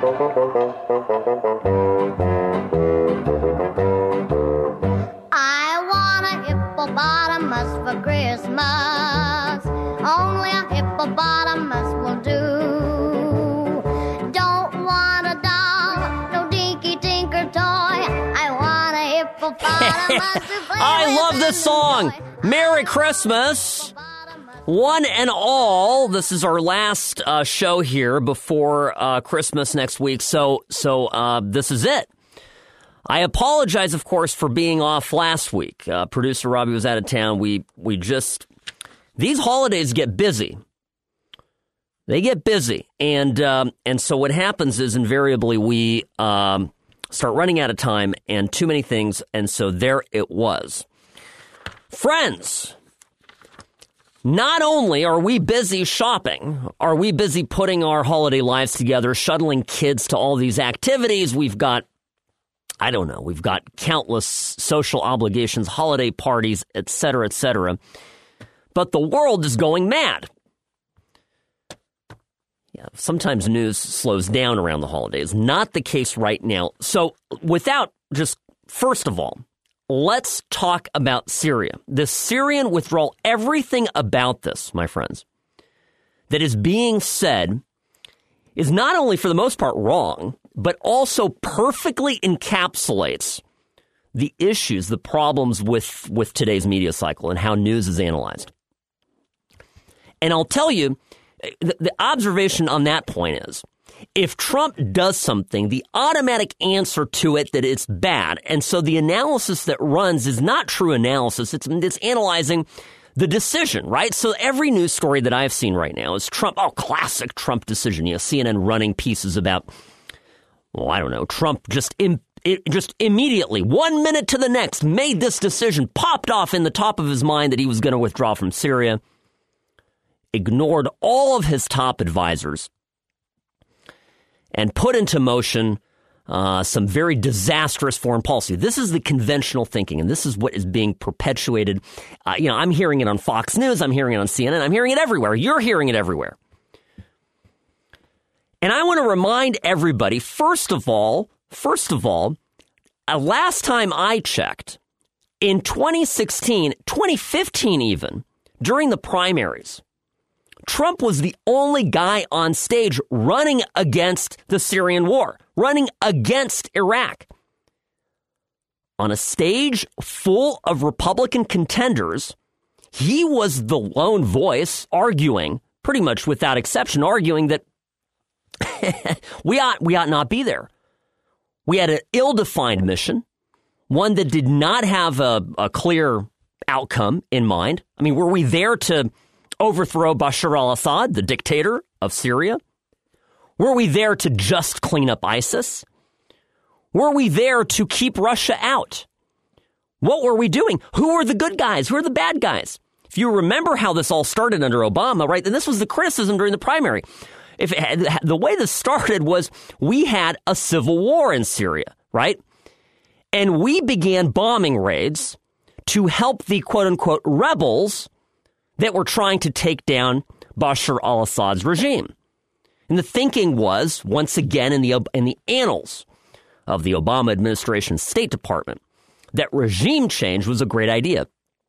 I want a hippopotamus for Christmas. Only a hippopotamus will do. Don't want a doll, no dinky tinker toy. I want a hippopotamus to play I love this song. Merry Christmas. One and all, this is our last show here before Christmas next week, so this is it. I apologize, of course, for being off last week. Producer Robbie was out of town. These holidays get busy. They get busy, and so what happens is invariably we start running out of time and too many things, and so there it was. Friends, not only are we busy shopping, are we busy putting our holiday lives together, shuttling kids to all these activities. We've got countless social obligations, holiday parties, etc., etc. But the world is going mad. Yeah, sometimes news slows down around the holidays. Not the case right now. So first of all, let's talk about Syria. The Syrian withdrawal, everything about this, my friends, that is being said is not only for the most part wrong, but also perfectly encapsulates the issues, the problems with today's media cycle and how news is analyzed. And I'll tell you, the observation on that point is, if Trump does something, the automatic answer to it that it's bad. And so the analysis that runs is not true analysis. It's analyzing the decision, right? So every news story that I've seen right now is Trump, classic Trump decision. You know, CNN running pieces about, Trump just immediately, 1 minute to the next, made this decision, popped off in the top of his mind that he was going to withdraw from Syria, ignored all of his top advisors, and put into motion some very disastrous foreign policy. This is the conventional thinking, and this is what is being perpetuated. I'm hearing it on Fox News. I'm hearing it on CNN. I'm hearing it everywhere. You're hearing it everywhere. And I want to remind everybody, first of all, last time I checked, in 2016, 2015 even, during the primaries, Trump was the only guy on stage running against the Syrian war, running against Iraq. On a stage full of Republican contenders, he was the lone voice arguing, pretty much without exception, arguing that we ought not be there. We had an ill-defined mission, one that did not have a clear outcome in mind. I mean, were we there to overthrow Bashar al-Assad, the dictator of Syria? Were we there to just clean up ISIS? Were we there to keep Russia out? What were we doing? Who were the good guys? Who are the bad guys? If you remember how this all started under Obama, right, and this was the criticism during the primary. The way this started was we had a civil war in Syria, right? And we began bombing raids to help the quote-unquote rebels that were trying to take down Bashar al-Assad's regime. And the thinking was, once again in the annals of the Obama administration's State Department, that regime change was a great idea.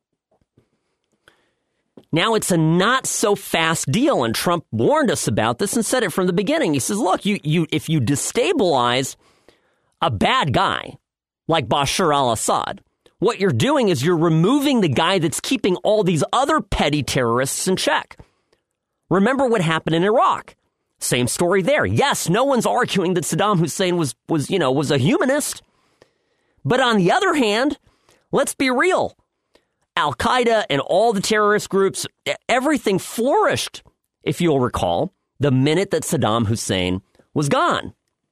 Now it's a not-so-fast deal, and Trump warned us about this and said it from the beginning. He says, look, if you destabilize a bad guy like Bashar al-Assad, what you're doing is you're removing the guy that's keeping all these other petty terrorists in check. Remember what happened in Iraq. Same story there. Yes, no one's arguing that Saddam Hussein was a humanist. But on the other hand, let's be real. Al-Qaeda and all the terrorist groups, everything flourished, if you'll recall, the minute that Saddam Hussein was gone.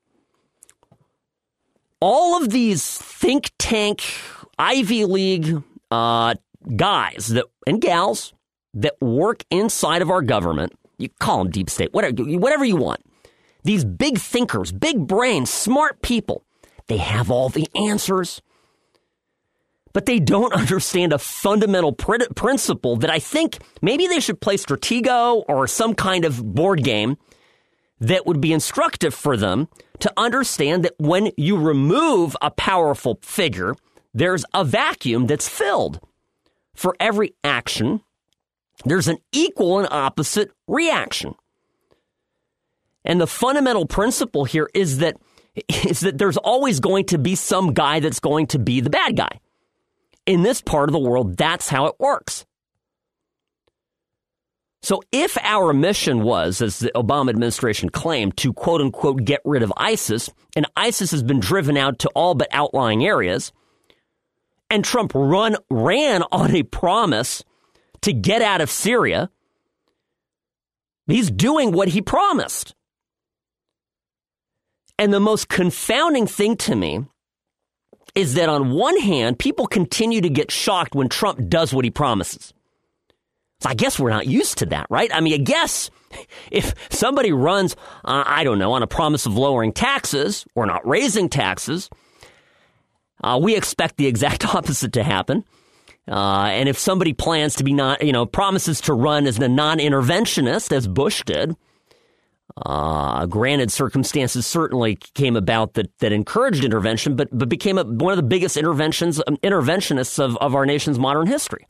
All of these think tank, Ivy League guys and gals that work inside of our government, you call them deep state, whatever you want. These big thinkers, big brains, smart people, they have all the answers. But they don't understand a fundamental principle that I think maybe they should play Stratego or some kind of board game that would be instructive for them to understand that when you remove a powerful figure, there's a vacuum that's filled. For every action, there's an equal and opposite reaction. And the fundamental principle here is that there's always going to be some guy that's going to be the bad guy. In this part of the world, that's how it works. So if our mission was, as the Obama administration claimed, to quote unquote get rid of ISIS, and ISIS has been driven out to all but outlying areas, and Trump ran on a promise to get out of Syria, he's doing what he promised. And the most confounding thing to me is that on one hand, people continue to get shocked when Trump does what he promises. So I guess we're not used to that, right? I mean, I guess if somebody runs, on a promise of lowering taxes or not raising taxes, we expect the exact opposite to happen. And if somebody plans to be promises to run as a non-interventionist, as Bush did, granted, circumstances certainly came about that encouraged intervention, but became one of the biggest interventionists of our nation's modern history.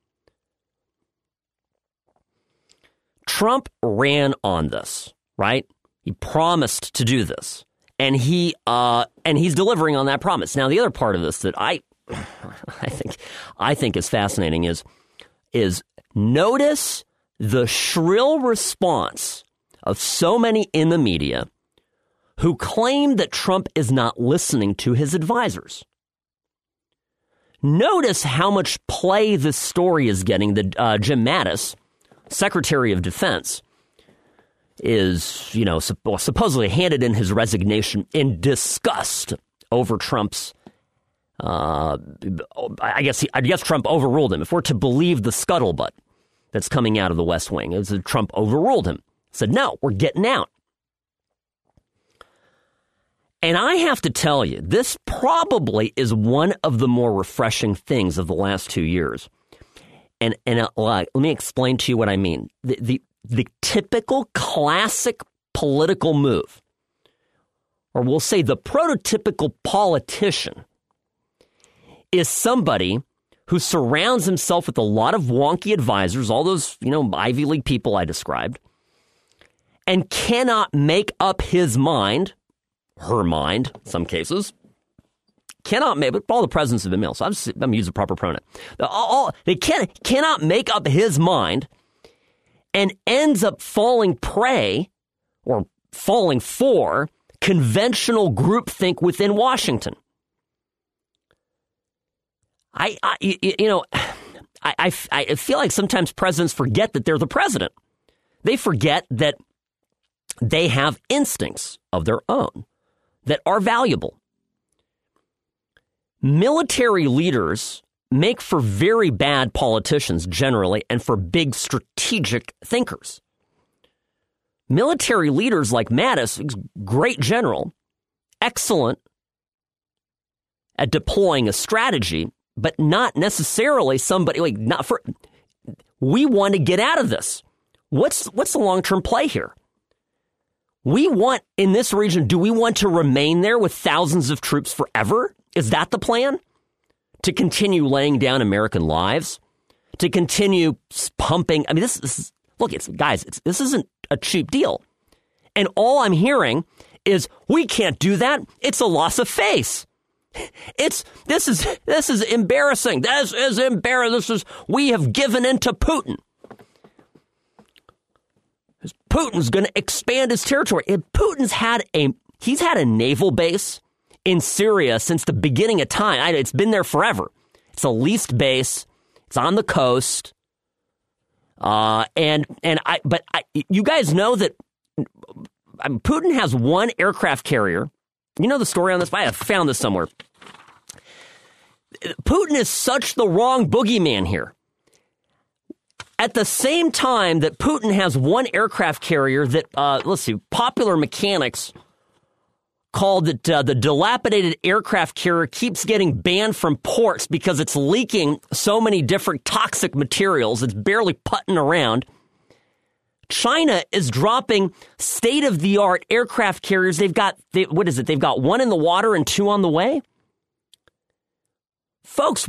Trump ran on this, right? He promised to do this, and he's delivering on that promise. Now, the other part of this that I think is fascinating is notice the shrill response of so many in the media who claim that Trump is not listening to his advisors. Notice how much play this story is getting. That Jim Mattis, Secretary of Defense, is, supposedly handed in his resignation in disgust over Trump's. I guess Trump overruled him. If we're to believe the scuttlebutt that's coming out of the West Wing, it was that Trump overruled him. Said, no, we're getting out. And I have to tell you, this probably is one of the more refreshing things of the last 2 years. And let me explain to you what I mean. The typical classic political move, or we'll say the prototypical politician, is somebody who surrounds himself with a lot of wonky advisors, all those, Ivy League people I described, and cannot make up his mind, her mind, in some cases, but all the presidents have been male, so I'm going to use the proper pronoun. They cannot make up his mind and ends up falling prey or falling for conventional groupthink within Washington. I feel like sometimes presidents forget that they're the president. They forget that they have instincts of their own that are valuable. Military leaders make for very bad politicians generally and for big strategic thinkers. Military leaders like Mattis, great general, excellent at deploying a strategy, but not necessarily somebody we want to get out of this. What's the long-term play here? We want, in this region, do we want to remain there with thousands of troops forever? Is that the plan? To continue laying down American lives? To continue pumping? I mean, this isn't a cheap deal. And all I'm hearing is, we can't do that. It's a loss of face. This is embarrassing. This is embarrassing. We have given in to Putin. Putin's going to expand his territory. Putin's had a naval base in Syria since the beginning of time. It's been there forever. It's a leased base. It's on the coast. You guys know that Putin has one aircraft carrier. You know the story on this? I have found this somewhere. Putin is such the wrong boogeyman here. At the same time that Putin has one aircraft carrier that, Popular Mechanics called it the dilapidated aircraft carrier keeps getting banned from ports because it's leaking so many different toxic materials. It's barely putting around. China is dropping state-of-the-art aircraft carriers. They've got one in the water and 2 on the way. Folks,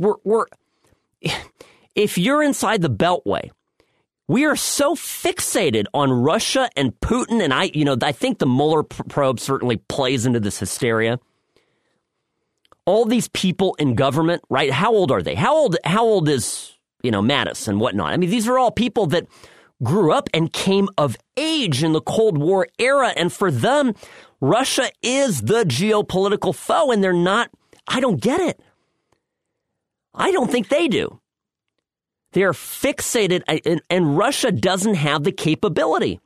if you're inside the Beltway, we are so fixated on Russia and Putin, and I think the Mueller probe certainly plays into this hysteria. All these people in government, right? How old are they? How old is, Mattis and whatnot? I mean, these are all people that grew up and came of age in the Cold War era, and for them, Russia is the geopolitical foe, and they're not. I don't get it. I don't think they do. They are fixated, and Russia doesn't have the capability.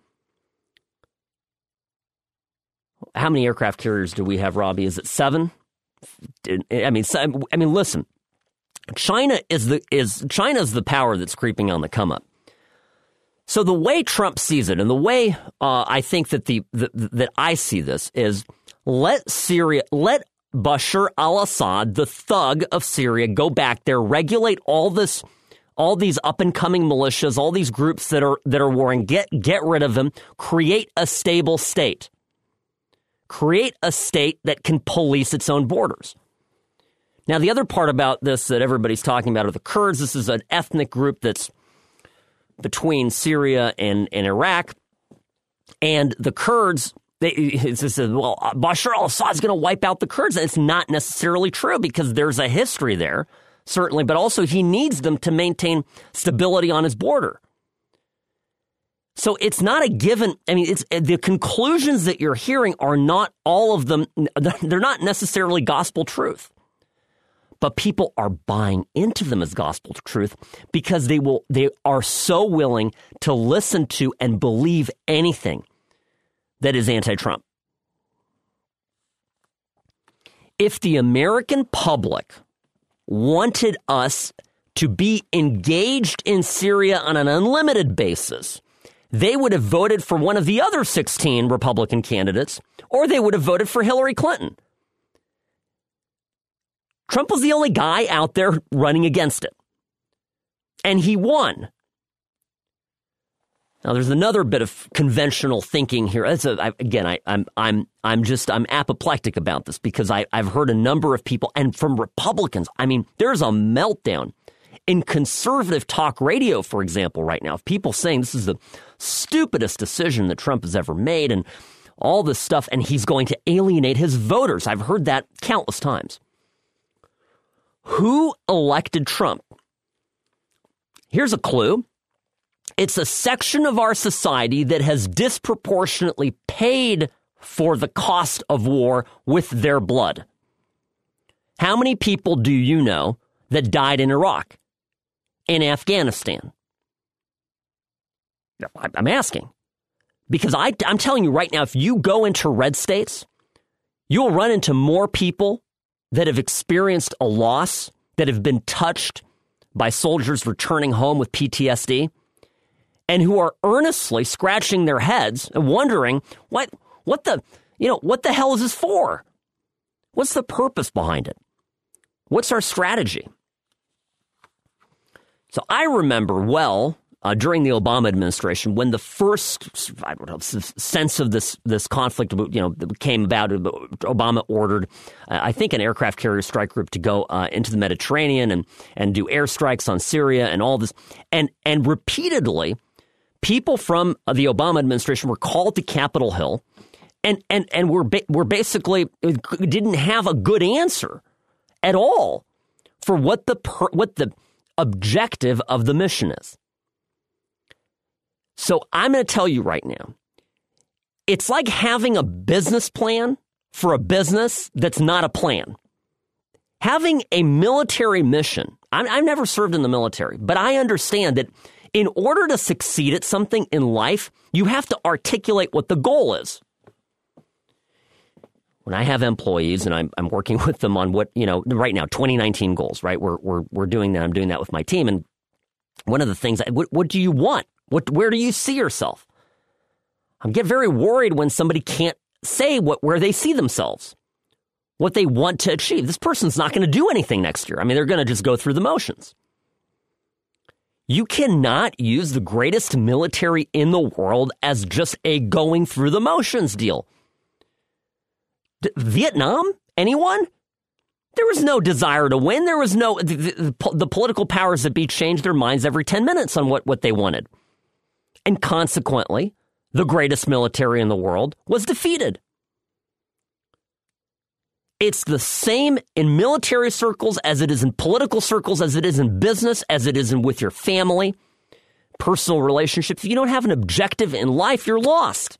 How many aircraft carriers do we have, Robbie? Is it 7? I mean, listen. China is the power that's creeping on the come up. So the way Trump sees it, and the way I think that that I see this is let Bashar al-Assad, the thug of Syria, go back there, regulate all these up and coming militias, all these groups that are warring, get rid of them, create a stable state. Create a state that can police its own borders. Now, the other part about this that everybody's talking about are the Kurds. This is an ethnic group that's between Syria and Iraq. And the Kurds, Bashar al-Assad is going to wipe out the Kurds. And it's not necessarily true because there's a history there, certainly, but also he needs them to maintain stability on his border. So it's not a given. I mean, it's the conclusions that you're hearing are not all of them. They're not necessarily gospel truth, but people are buying into them as gospel truth because they are so willing to listen to and believe anything that is anti-Trump. If the American public wanted us to be engaged in Syria on an unlimited basis, they would have voted for one of the other 16 Republican candidates, or they would have voted for Hillary Clinton. Trump was the only guy out there running against it. And he won. Now, there's another bit of conventional thinking here. I'm apoplectic about this because I've heard a number of people, and from Republicans, I mean, there's a meltdown in conservative talk radio, for example, right now. People saying this is the stupidest decision that Trump has ever made and all this stuff, and he's going to alienate his voters. I've heard that countless times. Who elected Trump? Here's a clue. It's a section of our society that has disproportionately paid for the cost of war with their blood. How many people do you know that died in Iraq, in Afghanistan? I'm asking. Because I'm telling you right now, if you go into red states, you'll run into more people that have experienced a loss, that have been touched by soldiers returning home with PTSD, and who are earnestly scratching their heads and wondering what the hell is this for? What's the purpose behind it? What's our strategy? So I remember well during the Obama administration when the first sense of this conflict came about. Obama ordered I think an aircraft carrier strike group to go into the Mediterranean and do airstrikes on Syria and all this, and repeatedly people from the Obama administration were called to Capitol Hill and were basically didn't have a good answer at all for what the objective of the mission is. So I'm going to tell you right now, it's like having a business plan for a business that's not a plan. Having a military mission, I've never served in the military, but I understand that in order to succeed at something in life, you have to articulate what the goal is. When I have employees and I'm working with them on what, right now, 2019 goals, right? We're doing that. I'm doing that with my team. And one of the things, what do you want? Where do you see yourself? I get very worried when somebody can't say where they see themselves, what they want to achieve. This person's not going to do anything next year. I mean, they're going to just go through the motions. You cannot use the greatest military in the world as just a going through the motions deal. Vietnam? Anyone? There was no desire to win. There was no... The political powers that be changed their minds every 10 minutes on what they wanted. And consequently, the greatest military in the world was defeated. It's the same in military circles as it is in political circles, as it is in business, as it is with your family, personal relationships. If you don't have an objective in life, you're lost.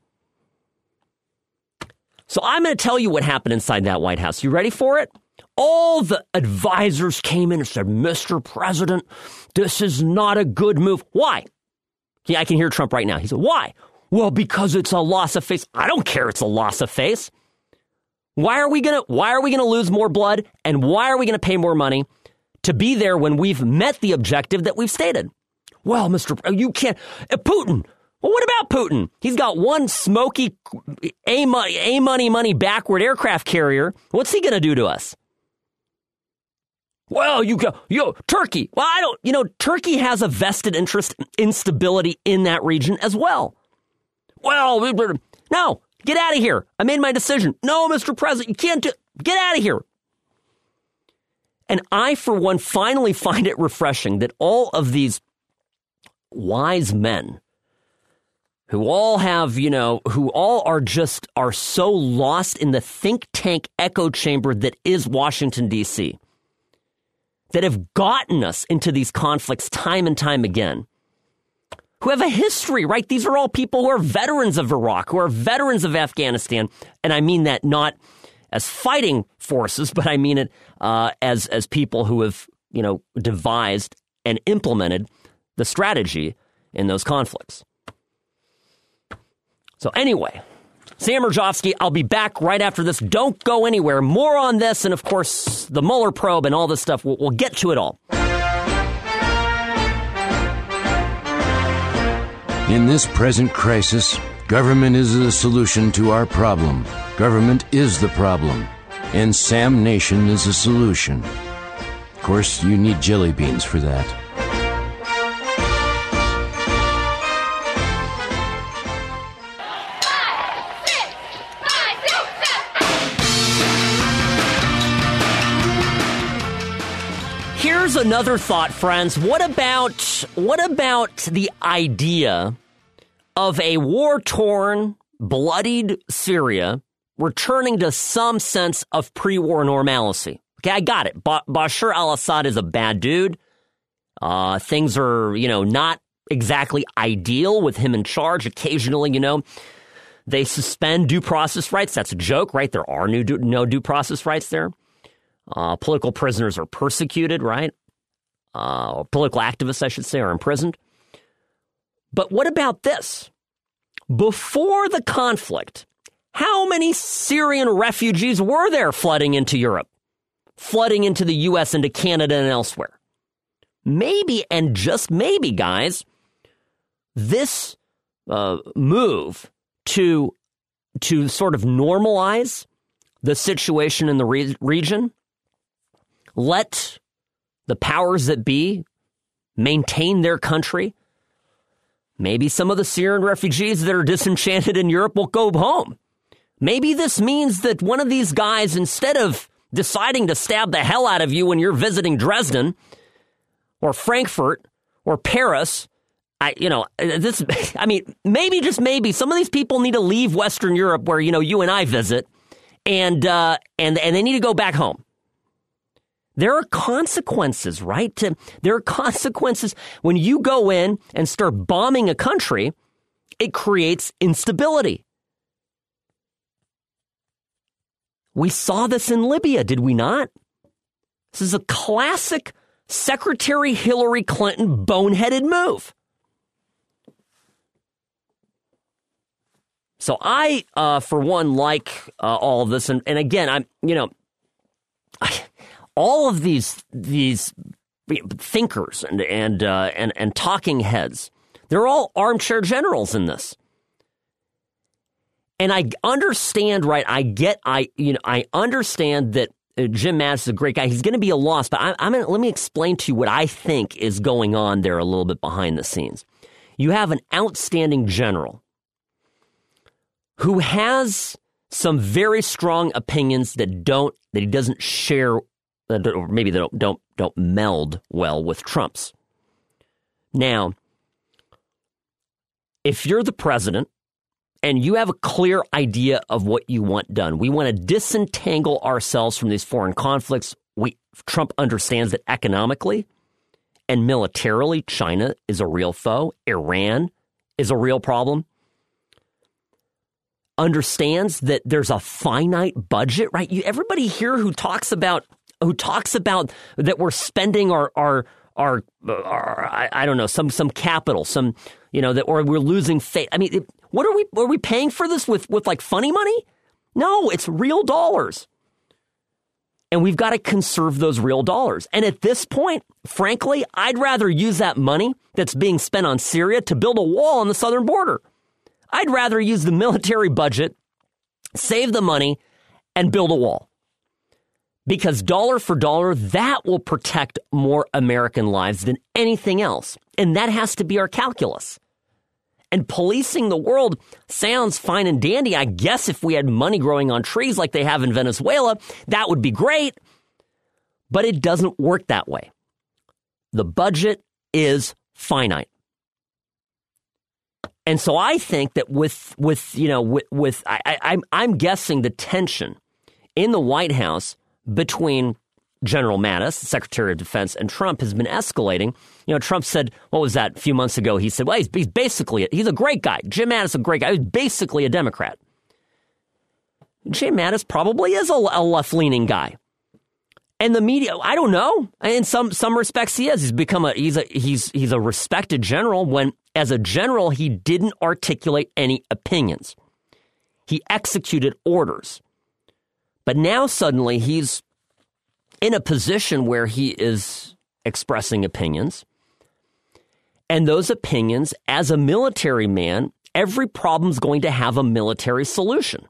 So I'm going to tell you what happened inside that White House. You ready for it? All the advisors came in and said, Mr. President, this is not a good move. Why? Yeah, I can hear Trump right now. He said, why? Well, because it's a loss of face. I don't care it's a loss of face. Why are we gonna lose more blood, and why are we gonna pay more money to be there when we've met the objective that we've stated? Well, you can't. Putin. Well, what about Putin? He's got one smoky money backward aircraft carrier. What's he gonna do to us? Well, Turkey. Well, Turkey has a vested interest in stability in that region as well. Well, no. Get out of here. I made my decision. No, Mr. President, you can't get out of here. And I, for one, finally find it refreshing that all of these wise men who all have, who all are so lost in the think tank echo chamber that is Washington, D.C., that have gotten us into these conflicts time and time again, who have a history, right? These are all people who are veterans of Iraq, who are veterans of Afghanistan. And I mean that not as fighting forces, but I mean it as people who have, devised and implemented the strategy in those conflicts. So anyway, Sam Mirejovsky, I'll be back right after this. Don't go anywhere. More on this and, of course, the Mueller probe and all this stuff. We'll get to it all. In this present crisis, government is the solution to our problem. Government is the problem. And Sam Nation is the solution. Of course, you need jelly beans for that. Here's another thought, friends. What about the idea of a war-torn, bloodied Syria returning to some sense of pre-war normalcy? Okay, I got it. Bashar al-Assad is a bad dude. Things are, not exactly ideal with him in charge. Occasionally, they suspend due process rights. That's a joke, right? There are no due process rights there. Political prisoners are persecuted, right? Political activists, I should say, are imprisoned. But what about this? Before the conflict, how many Syrian refugees were there flooding into Europe, flooding into the U.S., into Canada and elsewhere? Maybe, and just maybe, guys, this move to sort of normalize the situation in the region, let the powers that be maintain their country. Maybe some of the Syrian refugees that are disenchanted in Europe will go home. Maybe this means that one of these guys, instead of deciding to stab the hell out of you when you're visiting Dresden or Frankfurt or Paris, maybe just maybe some of these people need to leave Western Europe where, you and I visit, and they need to go back home. There are consequences, right? There are consequences when you go in and start bombing a country. It creates instability. We saw this in Libya, did we not? This is a classic Secretary Hillary Clinton boneheaded move. So I, for one, like all of this, and again, all of these thinkers and talking heads, they're all armchair generals in this. And I understand, right? I understand that Jim Mattis is a great guy. He's going to be a loss, but let me explain to you what I think is going on there a little bit behind the scenes. You have an outstanding general who has some very strong opinions that he doesn't share, or maybe they don't meld well with Trump's. Now, if you're the president and you have a clear idea of what you want done, we want to disentangle ourselves from these foreign conflicts. Trump understands that economically and militarily, China is a real foe. Iran is a real problem. Understands that there's a finite budget, right? Everybody here who talks about that we're spending our I don't know, some capital, some, that, or we're losing faith. I mean, what are we paying for this with like funny money? No, it's real dollars. And we've got to conserve those real dollars. And at this point, frankly, I'd rather use that money that's being spent on Syria to build a wall on the southern border. I'd rather use the military budget, save the money, and build a wall. Because dollar for dollar, that will protect more American lives than anything else. And that has to be our calculus. And policing the world sounds fine and dandy. I guess if we had money growing on trees like they have in Venezuela, that would be great. But it doesn't work that way. The budget is finite. And so I think that I'm guessing the tension in the White House between General Mattis, the Secretary of Defense, and Trump has been escalating. Trump said, what was that, a few months ago? He said, well, he's a great guy. Jim Mattis is a great guy. He's basically a Democrat. Jim Mattis probably is a left-leaning guy. And the media, I don't know. In some respects, he is. He's become he's a respected general when, as a general, he didn't articulate any opinions. He executed orders. But now suddenly he's in a position where he is expressing opinions. And those opinions, as a military man, every problem's going to have a military solution.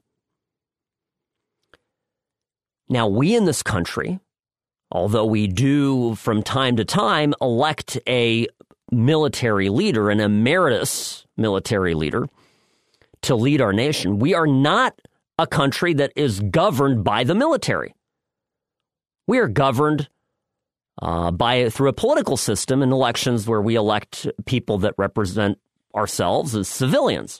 Now, we in this country, although we do from time to time elect a military leader, an emeritus military leader, to lead our nation, we are not a country that is governed by the military. We are governed through a political system in elections where we elect people that represent ourselves as civilians.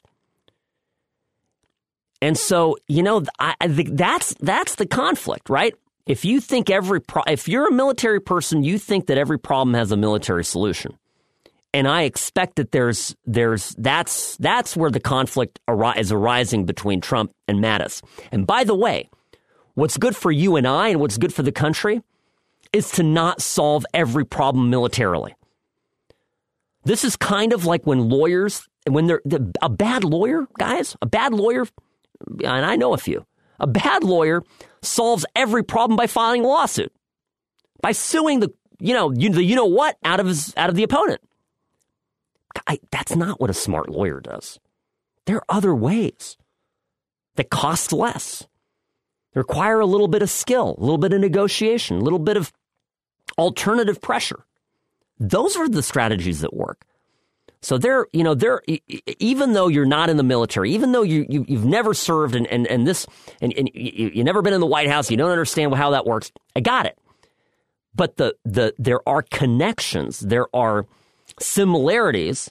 And so, I think that's the conflict, right? If you think if you're a military person, you think that every problem has a military solution. And I expect that that's where the conflict is arising between Trump and Mattis. And by the way, what's good for you and I and what's good for the country is to not solve every problem militarily. This is kind of like when lawyers, a bad lawyer, guys, and I know a few, a bad lawyer solves every problem by filing a lawsuit, by suing the what out of the opponent. That's not what a smart lawyer does. There are other ways that cost less. They require a little bit of skill, a little bit of negotiation, a little bit of alternative pressure. Those are the strategies that work. So even though you're not in the military, even though you've never served and you've never been in the White House, you don't understand how that works. I got it. But there are connections, there are similarities,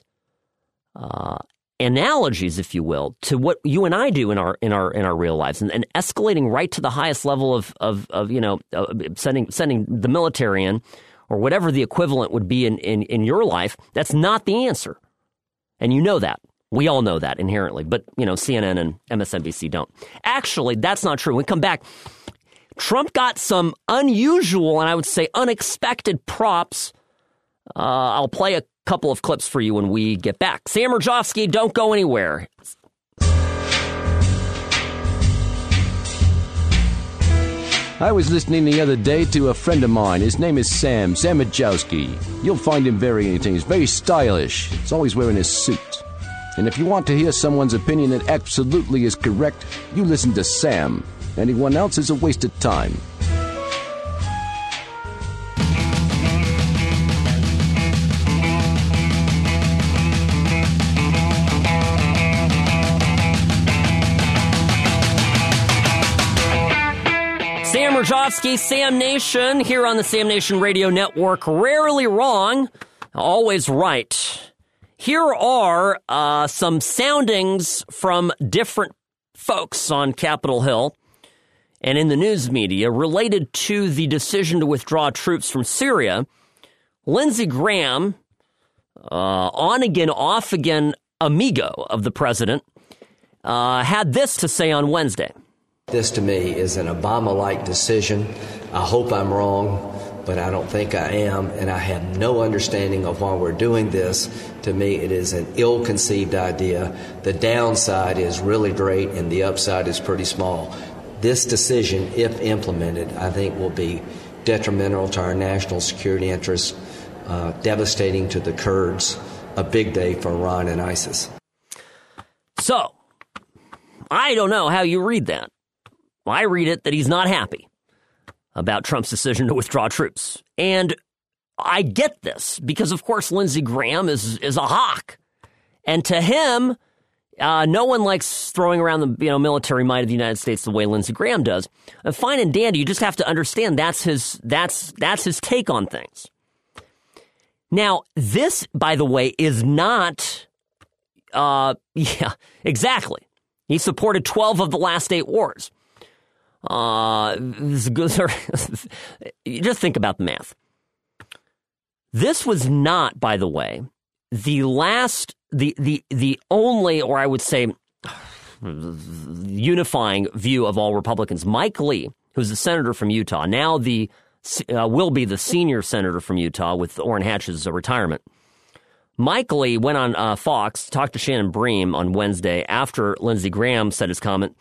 analogies, if you will, to what you and I do in our real lives, and escalating right to the highest level of sending the military in, or whatever the equivalent would be in your life. That's not the answer, and you know that. We all know that inherently, but CNN and MSNBC don't. Actually, that's not true. When we come back, Trump got some unusual and I would say unexpected props. I'll play a couple of clips for you when we get back. Sam Mirejovsky, don't go anywhere. I was listening the other day to a friend of mine. His name is Sam Mirejovsky. You'll find him very entertaining. He's very stylish. He's always wearing his suit. And if you want to hear someone's opinion that absolutely is correct, you listen to Sam. Anyone else is a waste of time. Rajovsky, Sam Nation, here on the Sam Nation Radio Network. Rarely wrong, always right. Here are some soundings from different folks on Capitol Hill and in the news media related to the decision to withdraw troops from Syria. Lindsey Graham, on again, off again amigo of the president, had this to say on Wednesday. This to me is an Obama-like decision. I hope I'm wrong, but I don't think I am, and I have no understanding of why we're doing this. To me, it is an ill-conceived idea. The downside is really great, and the upside is pretty small. This decision, if implemented, I think will be detrimental to our national security interests, devastating to the Kurds, a big day for Iran and ISIS. So, I don't know how you read that. I read it that he's not happy about Trump's decision to withdraw troops. And I get this because, of course, Lindsey Graham is a hawk. And to him, no one likes throwing around the military might of the United States the way Lindsey Graham does. Fine and dandy, you just have to understand that's his take on things. Now, this, by the way, is not, exactly. He supported 12 of the last 8 wars. Just think about the math. This was not, by the way, the only, or I would say, unifying view of all Republicans. Mike Lee, who's a senator from Utah, now will be the senior senator from Utah with Orrin Hatch's retirement. Mike Lee went on Fox, talked to Shannon Bream on Wednesday after Lindsey Graham said his comments,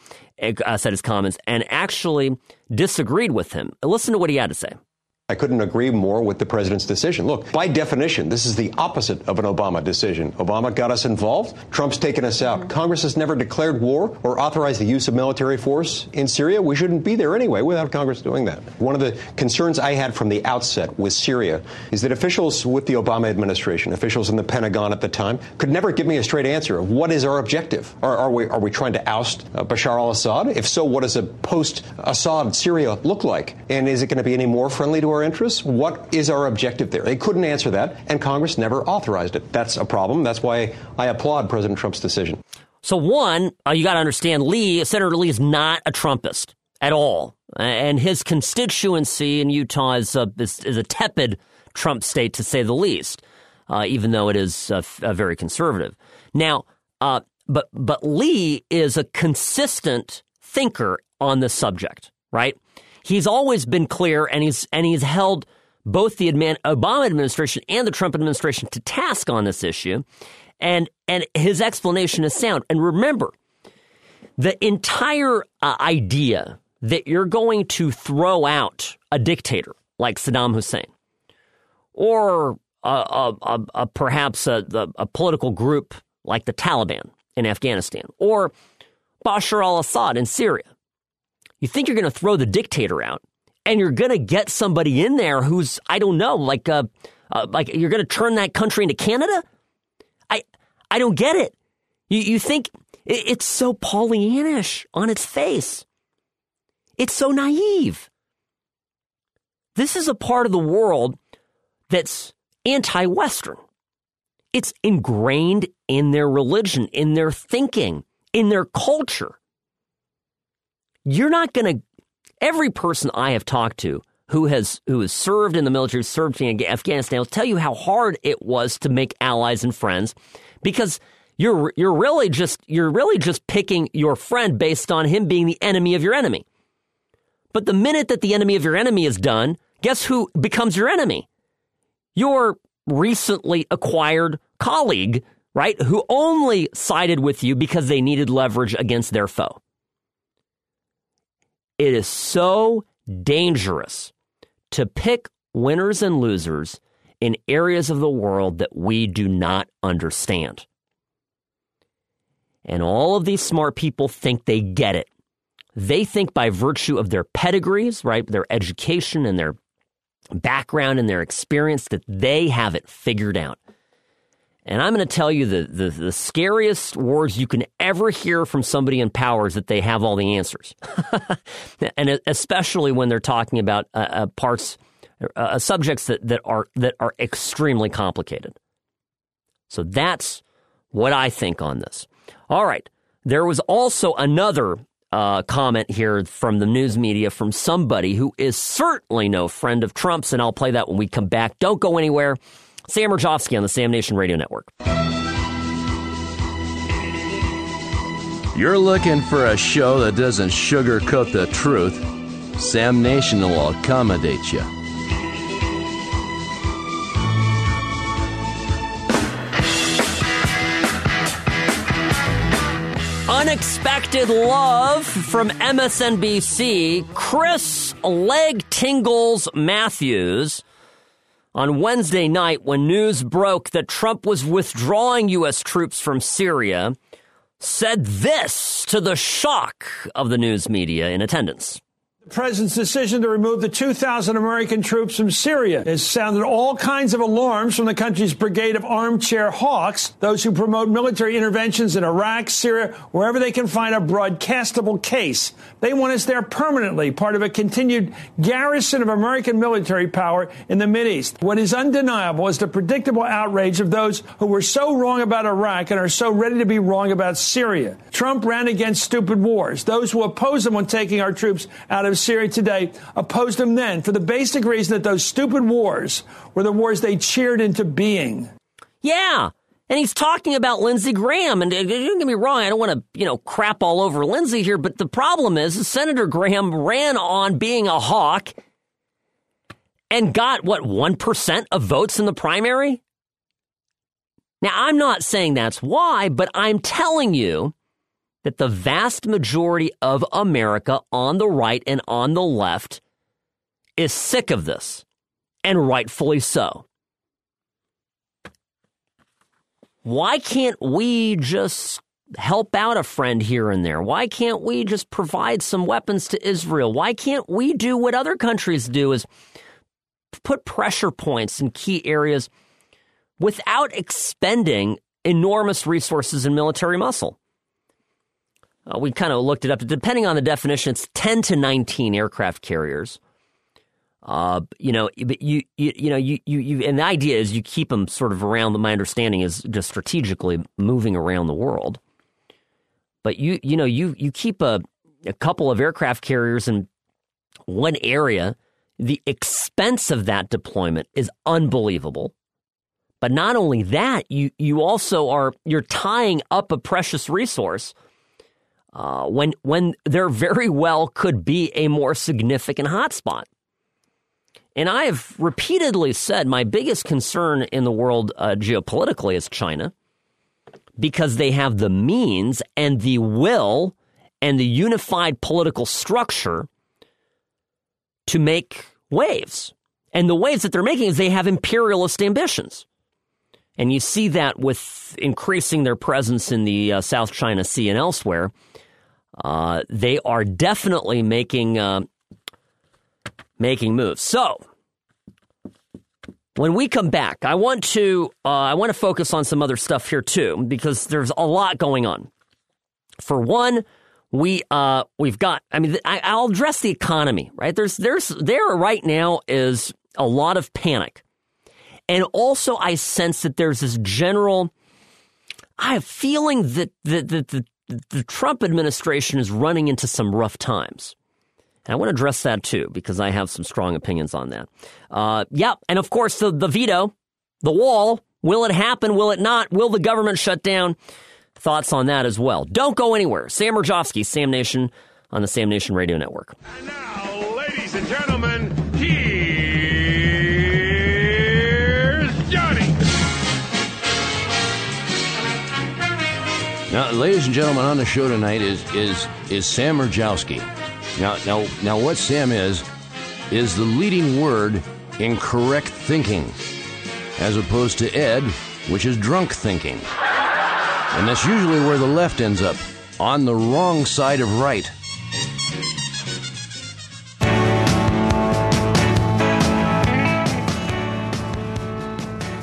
and actually disagreed with him. Listen to what he had to say. I couldn't agree more with the president's decision. Look, by definition, this is the opposite of an Obama decision. Obama got us involved. Trump's taken us out. Congress has never declared war or authorized the use of military force in Syria. We shouldn't be there anyway without Congress doing that. One of the concerns I had from the outset with Syria is that officials with the Obama administration, officials in the Pentagon at the time, could never give me a straight answer of what is our objective. Are we trying to oust Bashar al-Assad? If so, what does a post-Assad Syria look like? And is it going to be any more friendly to our interests? What is our objective there? They couldn't answer that, and Congress never authorized it. That's a problem. That's why I applaud President Trump's decision. So one, you got to understand, Senator Lee is not a Trumpist at all, and his constituency in Utah is a tepid Trump state, to say the least, even though it is very conservative. Now, but Lee is a consistent thinker on this subject, right? He's always been clear, and he's held both the Obama administration and the Trump administration to task on this issue, and his explanation is sound. And remember, the entire idea that you're going to throw out a dictator like Saddam Hussein, or perhaps a political group like the Taliban in Afghanistan, or Bashar al-Assad in Syria. You think you're going to throw the dictator out, and you're going to get somebody in there who's, I don't know, like you're going to turn that country into Canada? I don't get it. You think it's so Pollyannish on its face. It's so naive. This is a part of the world that's anti-Western. It's ingrained in their religion, in their thinking, in their culture. You're not going to, every person I have talked to who has served in the military, served in Afghanistan, will tell you how hard it was to make allies and friends, because you're really just picking your friend based on him being the enemy of your enemy. But the minute that the enemy of your enemy is done, guess who becomes your enemy? Your recently acquired colleague, right? Who only sided with you because they needed leverage against their foe. It is so dangerous to pick winners and losers in areas of the world that we do not understand. And all of these smart people think they get it. They think by virtue of their pedigrees, right, their education and their background and their experience, that they have it figured out. And I'm going to tell you the scariest words you can ever hear from somebody in power is that they have all the answers. And especially when they're talking about subjects that are extremely complicated. So that's what I think on this. All right. There was also another comment here from the news media from somebody who is certainly no friend of Trump's, and I'll play that when we come back. Don't go anywhere. Sam Mirjovsky on the Sam Nation Radio Network. You're looking for a show that doesn't sugarcoat the truth. Sam Nation will accommodate you. Unexpected love from MSNBC. Chris Leg Tingles Matthews on Wednesday night, when news broke that Trump was withdrawing U.S. troops from Syria, said this to the shock of the news media in attendance. The president's decision to remove the 2,000 American troops from Syria has sounded all kinds of alarms from the country's brigade of armchair hawks, those who promote military interventions in Iraq, Syria, wherever they can find a broadcastable case. They want us there permanently, part of a continued garrison of American military power in the Mideast. What is undeniable is the predictable outrage of those who were so wrong about Iraq and are so ready to be wrong about Syria. Trump ran against stupid wars. Those who oppose him on taking our troops out of Syria today opposed him then for the basic reason that those stupid wars were the wars they cheered into being. Yeah. And he's talking about Lindsey Graham. And don't get me wrong, I don't want to, crap all over Lindsey here. But the problem is Senator Graham ran on being a hawk and got, 1% of votes in the primary? Now, I'm not saying that's why, but I'm telling you that the vast majority of America on the right and on the left is sick of this, and rightfully so. Why can't we just help out a friend here and there? Why can't we just provide some weapons to Israel? Why can't we do what other countries do, is put pressure points in key areas without expending enormous resources and military muscle? We kind of looked it up. Depending on the definition, it's 10 to 19 aircraft carriers. And the idea is you keep them sort of around. My understanding is just strategically moving around the world. But you keep a couple of aircraft carriers in one area. The expense of that deployment is unbelievable. But not only that, you also you're tying up a precious resource. When there very well could be a more significant hotspot. And I have repeatedly said my biggest concern in the world geopolitically is China, because they have the means and the will and the unified political structure to make waves. And the waves that they're making is they have imperialist ambitions. And you see that with increasing their presence in the South China Sea and elsewhere. They are definitely making moves. So when we come back, I want to focus on some other stuff here too, because there's a lot going on. For one, we've got. I'll address the economy. Right there right now is a lot of panic, and also I sense that there's this general. I have feeling that the Trump administration is running into some rough times. And I want to address that, too, because I have some strong opinions on that. And of course, the veto, the wall, will it happen? Will it not? Will the government shut down? Thoughts on that as well. Don't go anywhere. Sam Mirjovsky, Sam Nation, on the Sam Nation Radio Network. And now, ladies and gentlemen, here's Johnny. Now, ladies and gentlemen, on the show tonight is Sam Mirjovsky. Now, what Sam is the leading word in correct thinking, as opposed to Ed, which is drunk thinking. And that's usually where the left ends up, on the wrong side of right.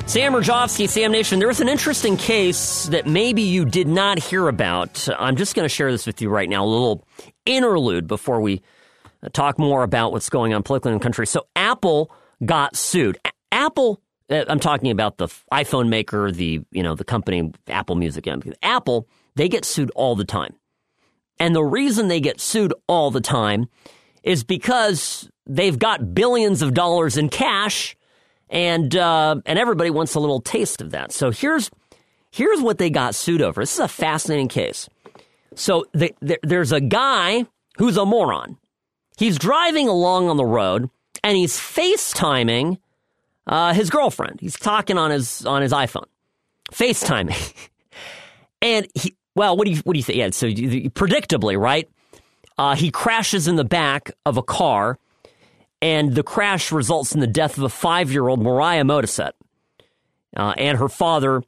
Sam Rajovsky, Sam Nation. There was an interesting case that maybe you did not hear about. I'm just going to share this with you right now, a little interlude before we talk more about what's going on politically in the country. So Apple got sued. Apple, I'm talking about the iPhone maker, the company, Apple Music. Apple, they get sued all the time. And the reason they get sued all the time is because they've got billions of dollars in cash, and everybody wants a little taste of that. So here's what they got sued over. This is a fascinating case. So there's a guy who's a moron. He's driving along on the road, and he's FaceTiming his girlfriend. He's talking on his iPhone, FaceTiming, and what do you think? Yeah, so predictably, right? He crashes in the back of a car, and the crash results in the death of a 5-year-old Mariah Modisette. And her father,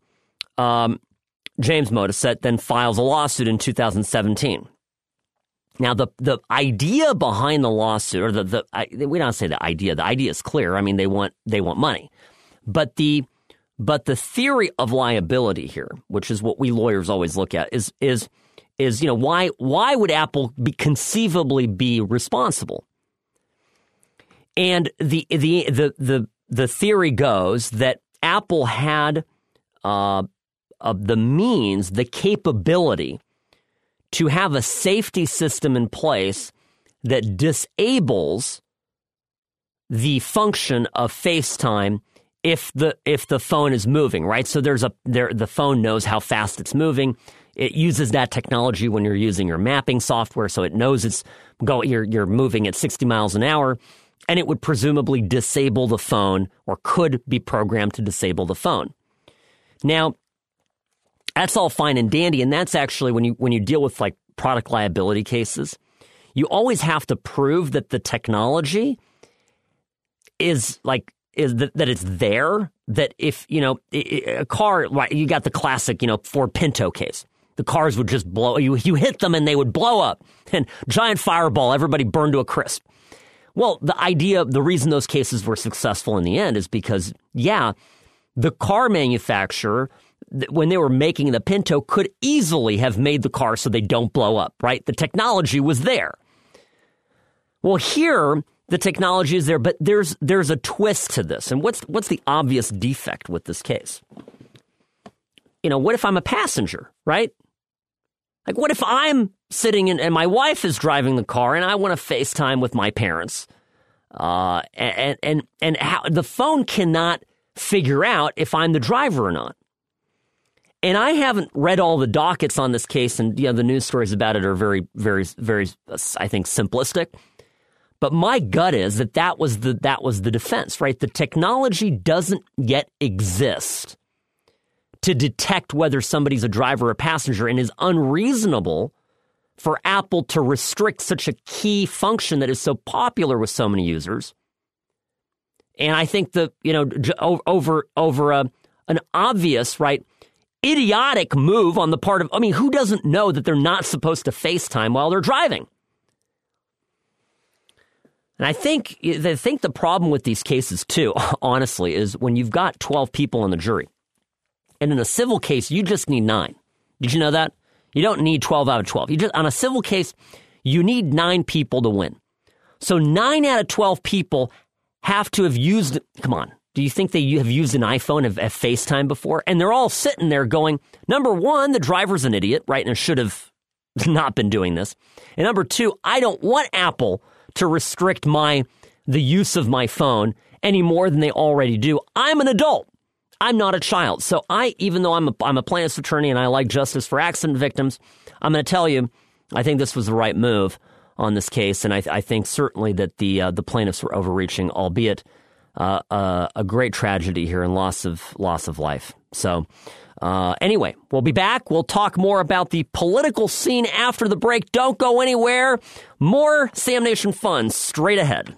James Modisette, then files a lawsuit in 2017. Now, the idea behind the lawsuit, or we don't say the idea is clear. I mean, they want money. But the theory of liability here, which is what we lawyers always look at, is why would Apple conceivably be responsible? And the theory goes that Apple had the means, the capability to have a safety system in place that disables the function of FaceTime if the phone is moving, right? So the phone knows how fast it's moving. It uses that technology when you're using your mapping software, so it knows you're moving at 60 miles an hour, and it would presumably disable the phone, or could be programmed to disable the phone. Now, that's all fine and dandy, and that's actually when you deal with like product liability cases, you always have to prove that the technology is that it's there. That if a car, right, you got the classic Ford Pinto case. The cars would just blow. You hit them and they would blow up. And giant fireball, everybody burned to a crisp. Well, the reason those cases were successful in the end is because, the car manufacturer, when they were making the Pinto, could easily have made the car so they don't blow up, right? The technology was there. Well, here, the technology is there, but there's a twist to this. And what's the obvious defect with this case? What if I'm a passenger, right? Like, what if I'm sitting and my wife is driving the car and I want to FaceTime with my parents? And how the phone cannot figure out if I'm the driver or not. And I haven't read all the dockets on this case, and the news stories about it are very, very, very, I think, simplistic. But my gut is that was the defense, right? The technology doesn't yet exist to detect whether somebody's a driver or a passenger, and is unreasonable for Apple to restrict such a key function that is so popular with so many users. And I think over an obvious, right, idiotic move on the part of, who doesn't know that they're not supposed to FaceTime while they're driving? And I think the problem with these cases, too, honestly, is when you've got 12 people on the jury. And in a civil case, you just need 9. Did you know that? You don't need 12 out of 12. On a civil case, you need 9 people to win. So 9 out of 12 people have to have used, come on, do you think they have used an iPhone, have FaceTime before? And they're all sitting there going, number one, the driver's an idiot, right, and should have not been doing this. And number 2, I don't want Apple to restrict the use of my phone any more than they already do. I'm an adult. I'm not a child. So even though I'm a plaintiff's attorney and I like justice for accident victims, I'm going to tell you, I think this was the right move on this case. And I think certainly that the plaintiffs were overreaching, albeit a great tragedy here and loss of life. So anyway, we'll be back. We'll talk more about the political scene after the break. Don't go anywhere. More Sam Nation fun straight ahead.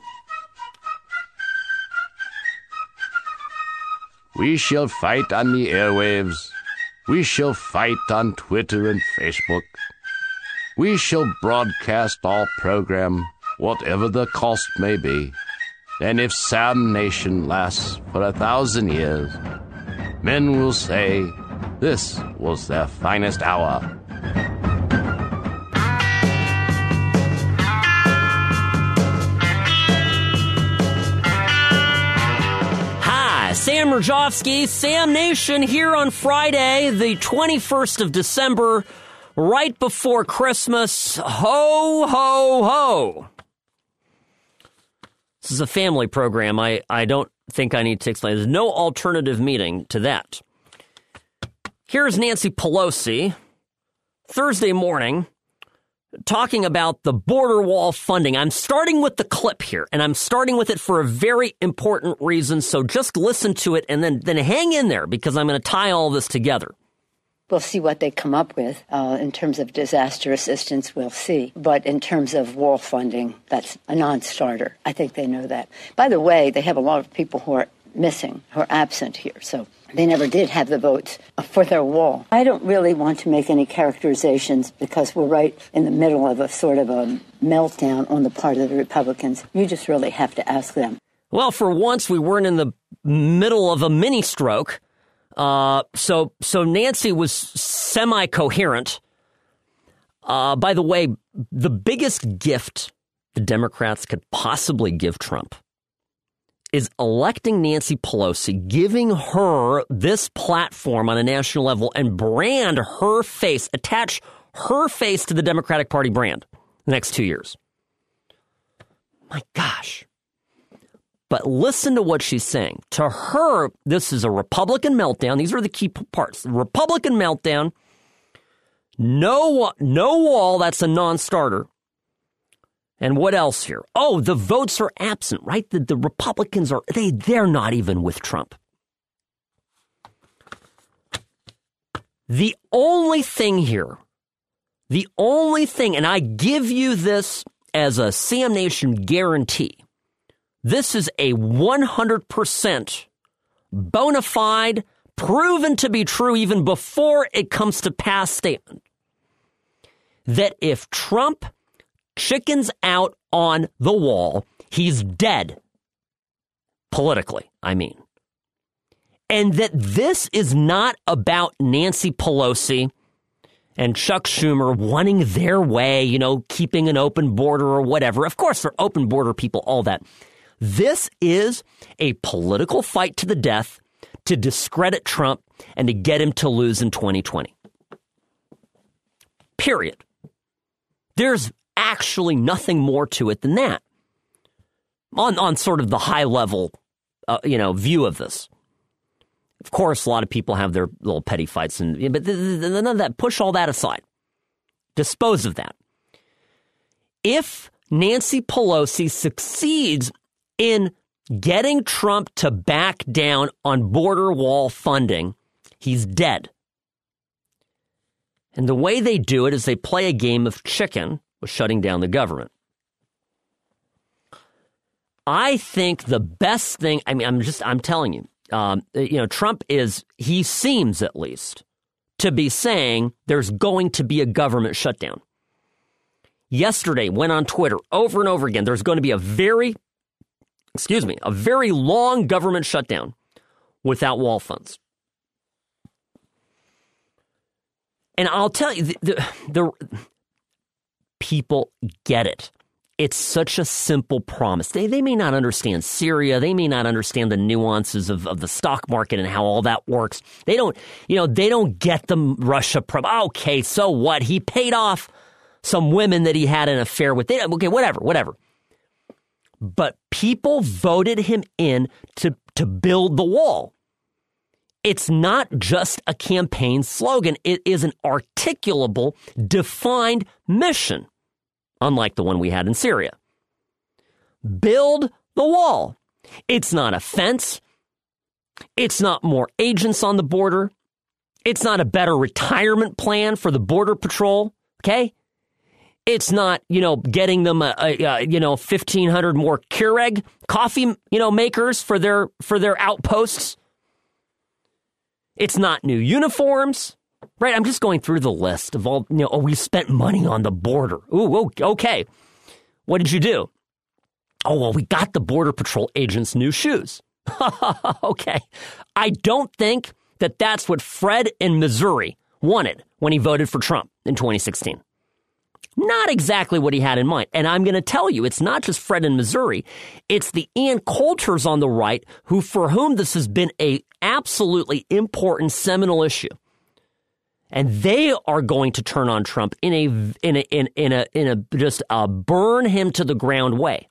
We shall fight on the airwaves. We shall fight on Twitter and Facebook. We shall broadcast our program, whatever the cost may be. And if Sam Nation lasts for 1,000 years, Men will say, this was their finest hour. Hi, Sam Rajovsky, Sam Nation, here on Friday, the 21st of December, right before Christmas. Ho, ho, ho. This is a family program. I don't think I need to explain. There's no alternative meaning to that. Here's Nancy Pelosi, Thursday morning, talking about the border wall funding. I'm starting with the clip here, and I'm starting with it for a very important reason, so just listen to it and then hang in there, because I'm going to tie all this together. We'll see what they come up with. In terms of disaster assistance, we'll see. But in terms of wall funding, that's a non-starter. I think they know that. By the way, they have a lot of people who are missing, who are absent here. So they never did have the votes for their wall. I don't really want to make any characterizations because we're right in the middle of a sort of a meltdown on the part of the Republicans. You just really have to ask them. Well, for once, we weren't in the middle of a mini stroke. So Nancy was semi-coherent. By the way, the biggest gift the Democrats could possibly give Trump is electing Nancy Pelosi, giving her this platform on a national level and brand her face, attach her face to the Democratic Party brand the next 2 years. My gosh. But listen to what she's saying. To her, this is a Republican meltdown. These are the key parts. The Republican meltdown, no wall, that's a non-starter. And what else here? Oh, the votes are absent, right? The Republicans they're not even with Trump. The only thing here, and I give you this as a Sam Nation guarantee, this is a 100% bona fide, proven to be true even before it comes to pass statement, that if Trump chickens out on the wall, he's dead. Politically, I mean. And that this is not about Nancy Pelosi and Chuck Schumer wanting their way, keeping an open border or whatever. Of course, they're open border people, all that. This is a political fight to the death to discredit Trump and to get him to lose in 2020. Period. There's actually nothing more to it than that on sort of the high level, view of this. Of course, a lot of people have their little petty fights, but none of that. Push all that aside. Dispose of that. If Nancy Pelosi succeeds in getting Trump to back down on border wall funding, he's dead. And the way they do it is they play a game of chicken with shutting down the government. I think the best thing, I'm telling you, Trump he seems at least to be saying there's going to be a government shutdown. Yesterday, went on Twitter over and over again, there's going to be a very long government shutdown without wall funds. And I'll tell you, the people get it. It's such a simple promise. They may not understand Syria. They may not understand the nuances of the stock market and how all that works. They don't get the Russia problem. Okay, so what? He paid off some women that he had an affair with. Okay, whatever. But people voted him in to build the wall. It's not just a campaign slogan. It is an articulable, defined mission, unlike the one we had in Syria. Build the wall. It's not a fence. It's not more agents on the border. It's not a better retirement plan for the Border Patrol, okay? It's not, getting them 1,500 more Keurig coffee, makers for their outposts. It's not new uniforms, right? I'm just going through the list of all, we spent money on the border. Ooh, okay. What did you do? Oh, well, we got the Border Patrol agents new shoes. Okay. I don't think that that's what Fred in Missouri wanted when he voted for Trump in 2016. Not exactly what he had in mind. And I'm going to tell you, it's not just Fred in Missouri. It's the Ian Coulters on the right for whom this has been a absolutely important seminal issue. And they are going to turn on Trump in a just a burn him to the ground way.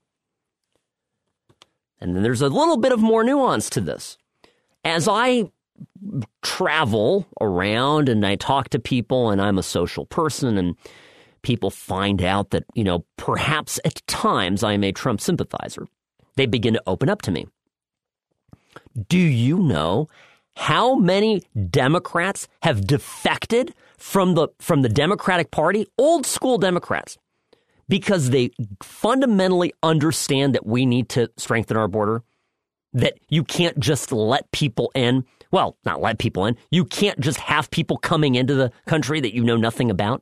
And then there's a little bit of more nuance to this. As I travel around and I talk to people, and I'm a social person, and people find out that, perhaps at times I am a Trump sympathizer, they begin to open up to me. Do you know how many Democrats have defected from the Democratic Party, old school Democrats, because they fundamentally understand that we need to strengthen our border, that you can't just let people in. Well, not let people in. You can't just have people coming into the country that you know nothing about.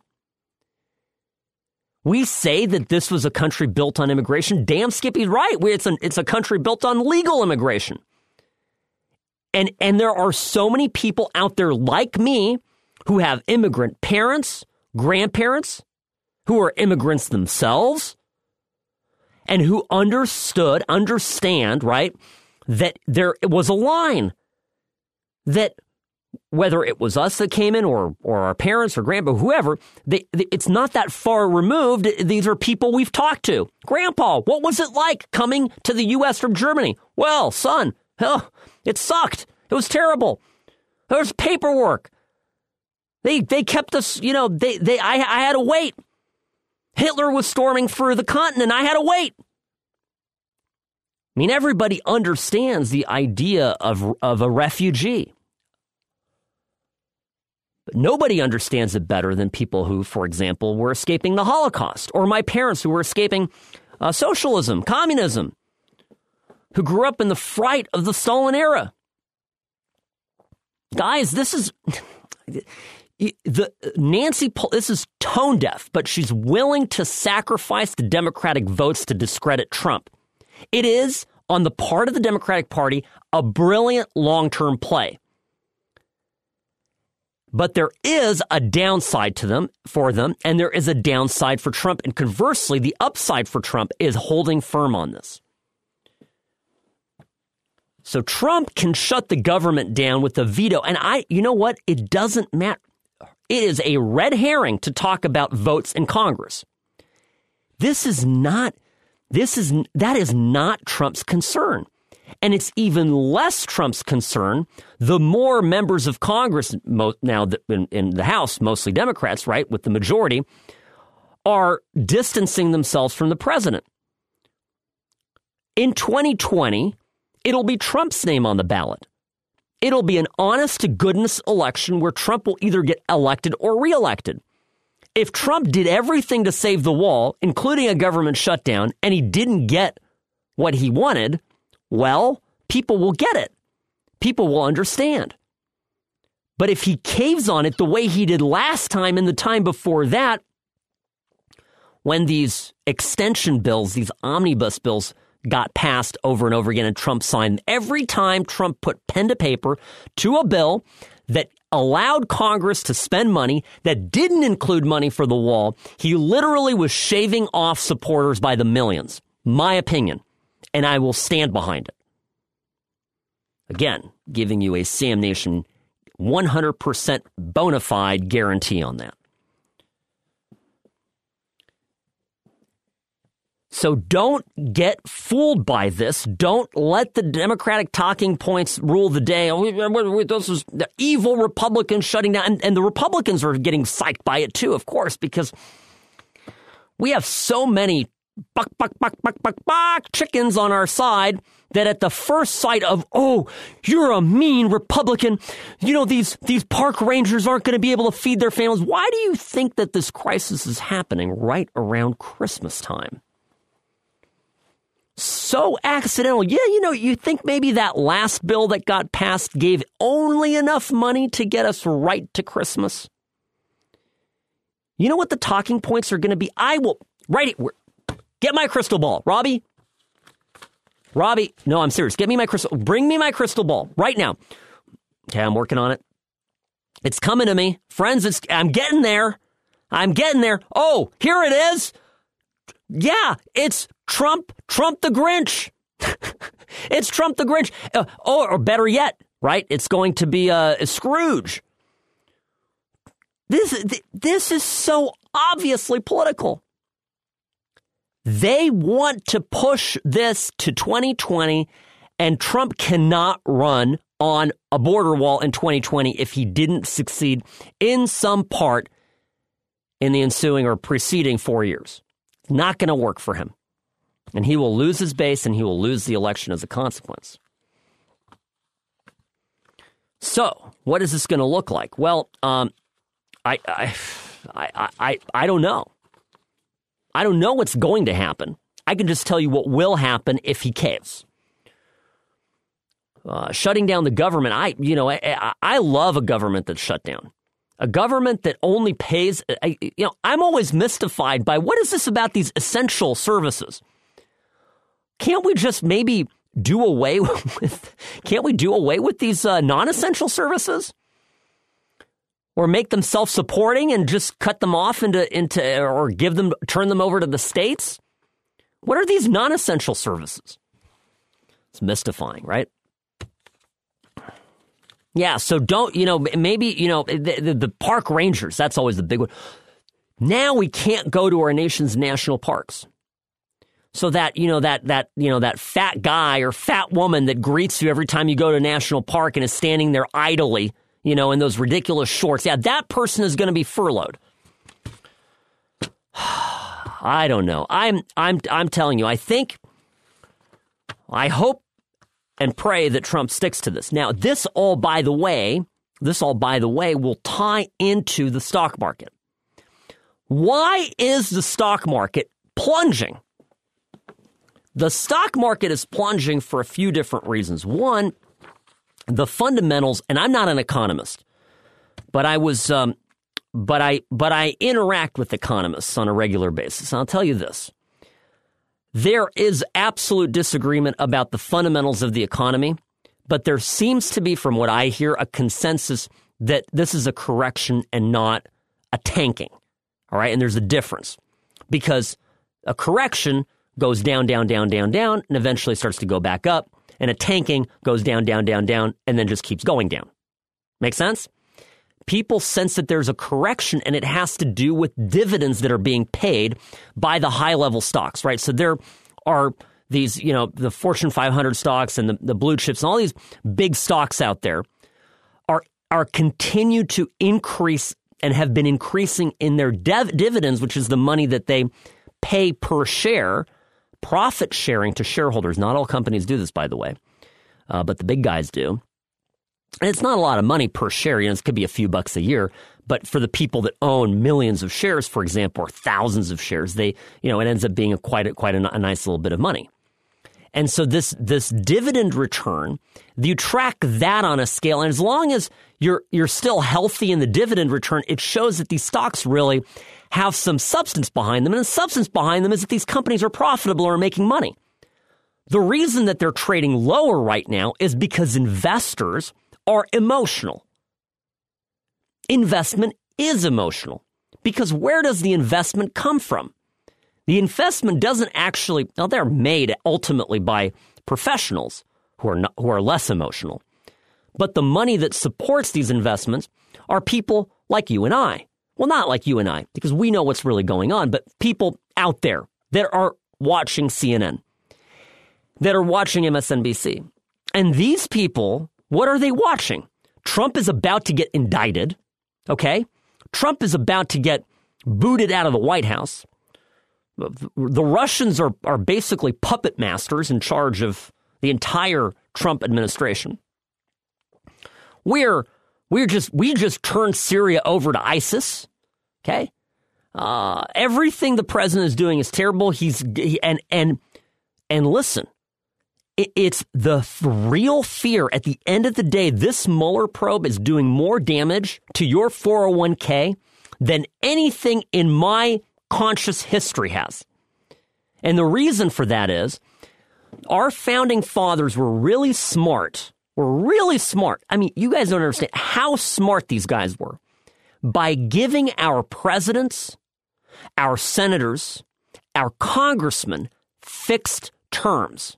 We say that this was a country built on immigration. Damn, Skippy's right. It's a country built on legal immigration. And there are so many people out there like me who have immigrant parents, grandparents, who are immigrants themselves, and who understand, right, that there was a line that whether it was us that came in or our parents or grandpa, whoever, it's not that far removed. These are people we've talked to. Grandpa, what was it like coming to the U.S. from Germany? Well, son, it sucked. It was terrible. There was paperwork. They kept us, I had to wait. Hitler was storming through the continent. I had to wait. I mean, everybody understands the idea of a refugee. But nobody understands it better than people who, for example, were escaping the Holocaust, or my parents who were escaping socialism, communism, who grew up in the fright of the Stalin era. Guys, this is this is tone deaf, but she's willing to sacrifice the Democratic votes to discredit Trump. It is, on the part of the Democratic Party, a brilliant long-term play. But there is a downside for them, and there is a downside for Trump. And conversely, the upside for Trump is holding firm on this. So Trump can shut the government down with a veto. And you know what? It doesn't matter. It is a red herring to talk about votes in Congress. That is not Trump's concern. And it's even less Trump's concern the more members of Congress, now in the House, mostly Democrats, right, with the majority, are distancing themselves from the president. In 2020, it'll be Trump's name on the ballot. It'll be an honest-to-goodness election where Trump will either get elected or reelected. If Trump did everything to save the wall, including a government shutdown, and he didn't get what he wanted, well, people will get it. People will understand. But if he caves on it the way he did last time and the time before that, when these extension bills, these omnibus bills, got passed over and over again and Trump signed, every time Trump put pen to paper to a bill that allowed Congress to spend money that didn't include money for the wall, he literally was shaving off supporters by the millions. My opinion. And I will stand behind it. Again, giving you a Sam Nation 100% bona fide guarantee on that. So don't get fooled by this. Don't let the Democratic talking points rule the day. This is the evil Republicans shutting down. And the Republicans are getting psyched by it too, of course, because we have so many buck chickens on our side that at the first sight of, oh, you're a mean Republican, these park rangers aren't going to be able to feed their families. Why do you think that this crisis is happening right around Christmas time? So accidental. Yeah, you think maybe that last bill that got passed gave only enough money to get us right to Christmas? You know what the talking points are going to be? I will write it. Get my crystal ball. Robbie, no, I'm serious. Bring me my crystal ball right now. Okay, I'm working on it. It's coming to me. Friends, I'm getting there. Oh, here it is. Yeah, it's Trump the Grinch. It's Trump the Grinch. Or better yet, right? It's going to be Scrooge. This is so obviously political. They want to push this to 2020, and Trump cannot run on a border wall in 2020 if he didn't succeed in some part in the ensuing or preceding 4 years. It's not going to work for him. And he will lose his base, and he will lose the election as a consequence. So, what is this going to look like? Well, I don't know. I don't know what's going to happen. I can just tell you what will happen if he caves. Shutting down the government, I love a government that's shut down. A government that only pays, I'm always mystified by what is this about these essential services? Can't we just maybe do away with these non-essential services? Or make them self-supporting and just cut them off into or turn them over to the states? What are these non-essential services? It's mystifying, right? Yeah, so maybe, the park rangers, that's always the big one. Now we can't go to our nation's national parks. So that fat guy or fat woman that greets you every time you go to a national park and is standing there idly, in those ridiculous shorts. Yeah, that person is going to be furloughed. I don't know. I'm telling you, I hope and pray that Trump sticks to this. Now, this all by the way, will tie into the stock market. Why is the stock market plunging? The stock market is plunging for a few different reasons. One, the fundamentals, and I'm not an economist, but I interact with economists on a regular basis. And I'll tell you this. There is absolute disagreement about the fundamentals of the economy, but there seems to be, from what I hear, a consensus that this is a correction and not a tanking. All right. And there's a difference because a correction goes down, down, down, down, down, and eventually starts to go back up. And a tanking goes down, down, down, down, and then just keeps going down. Make sense? People sense that there's a correction, and it has to do with dividends that are being paid by the high-level stocks, right? So there are these, the Fortune 500 stocks and the blue chips and all these big stocks out there are continued to increase and have been increasing in their dividends, which is the money that they pay per share, profit sharing to shareholders. Not all companies do this, by the way, but the big guys do. And it's not a lot of money per share. This could be a few bucks a year. But for the people that own millions of shares, for example, or thousands of shares, it ends up being quite a nice little bit of money. And so this dividend return, you track that on a scale, and as long as you're still healthy in the dividend return, it shows that these stocks really have some substance behind them. And the substance behind them is that these companies are profitable or are making money. The reason that they're trading lower right now is because investors are emotional. Investment is emotional because where does the investment come from? The investment doesn't actually, they're made ultimately by professionals who are less emotional. But the money that supports these investments are people like you and I. Well, not like you and I, because we know what's really going on, but people out there that are watching CNN, that are watching MSNBC. And these people, what are they watching? Trump is about to get indicted, okay? Trump is about to get booted out of the White House. The Russians are basically puppet masters in charge of the entire Trump administration. We just turned Syria over to ISIS, okay? Everything the president is doing is terrible. And listen, it's the real fear. At the end of the day, this Mueller probe is doing more damage to your 401k than anything in my conscious history has. And the reason for that is our founding fathers were really smart were really smart. I mean, you guys don't understand how smart these guys were by giving our presidents, our senators, our congressmen fixed terms.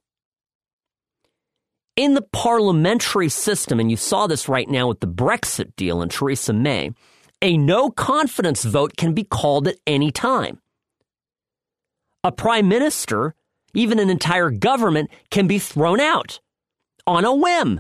In the parliamentary system, and you saw this right now with the Brexit deal and Theresa May, a no confidence vote can be called at any time. A prime minister, even an entire government, can be thrown out on a whim.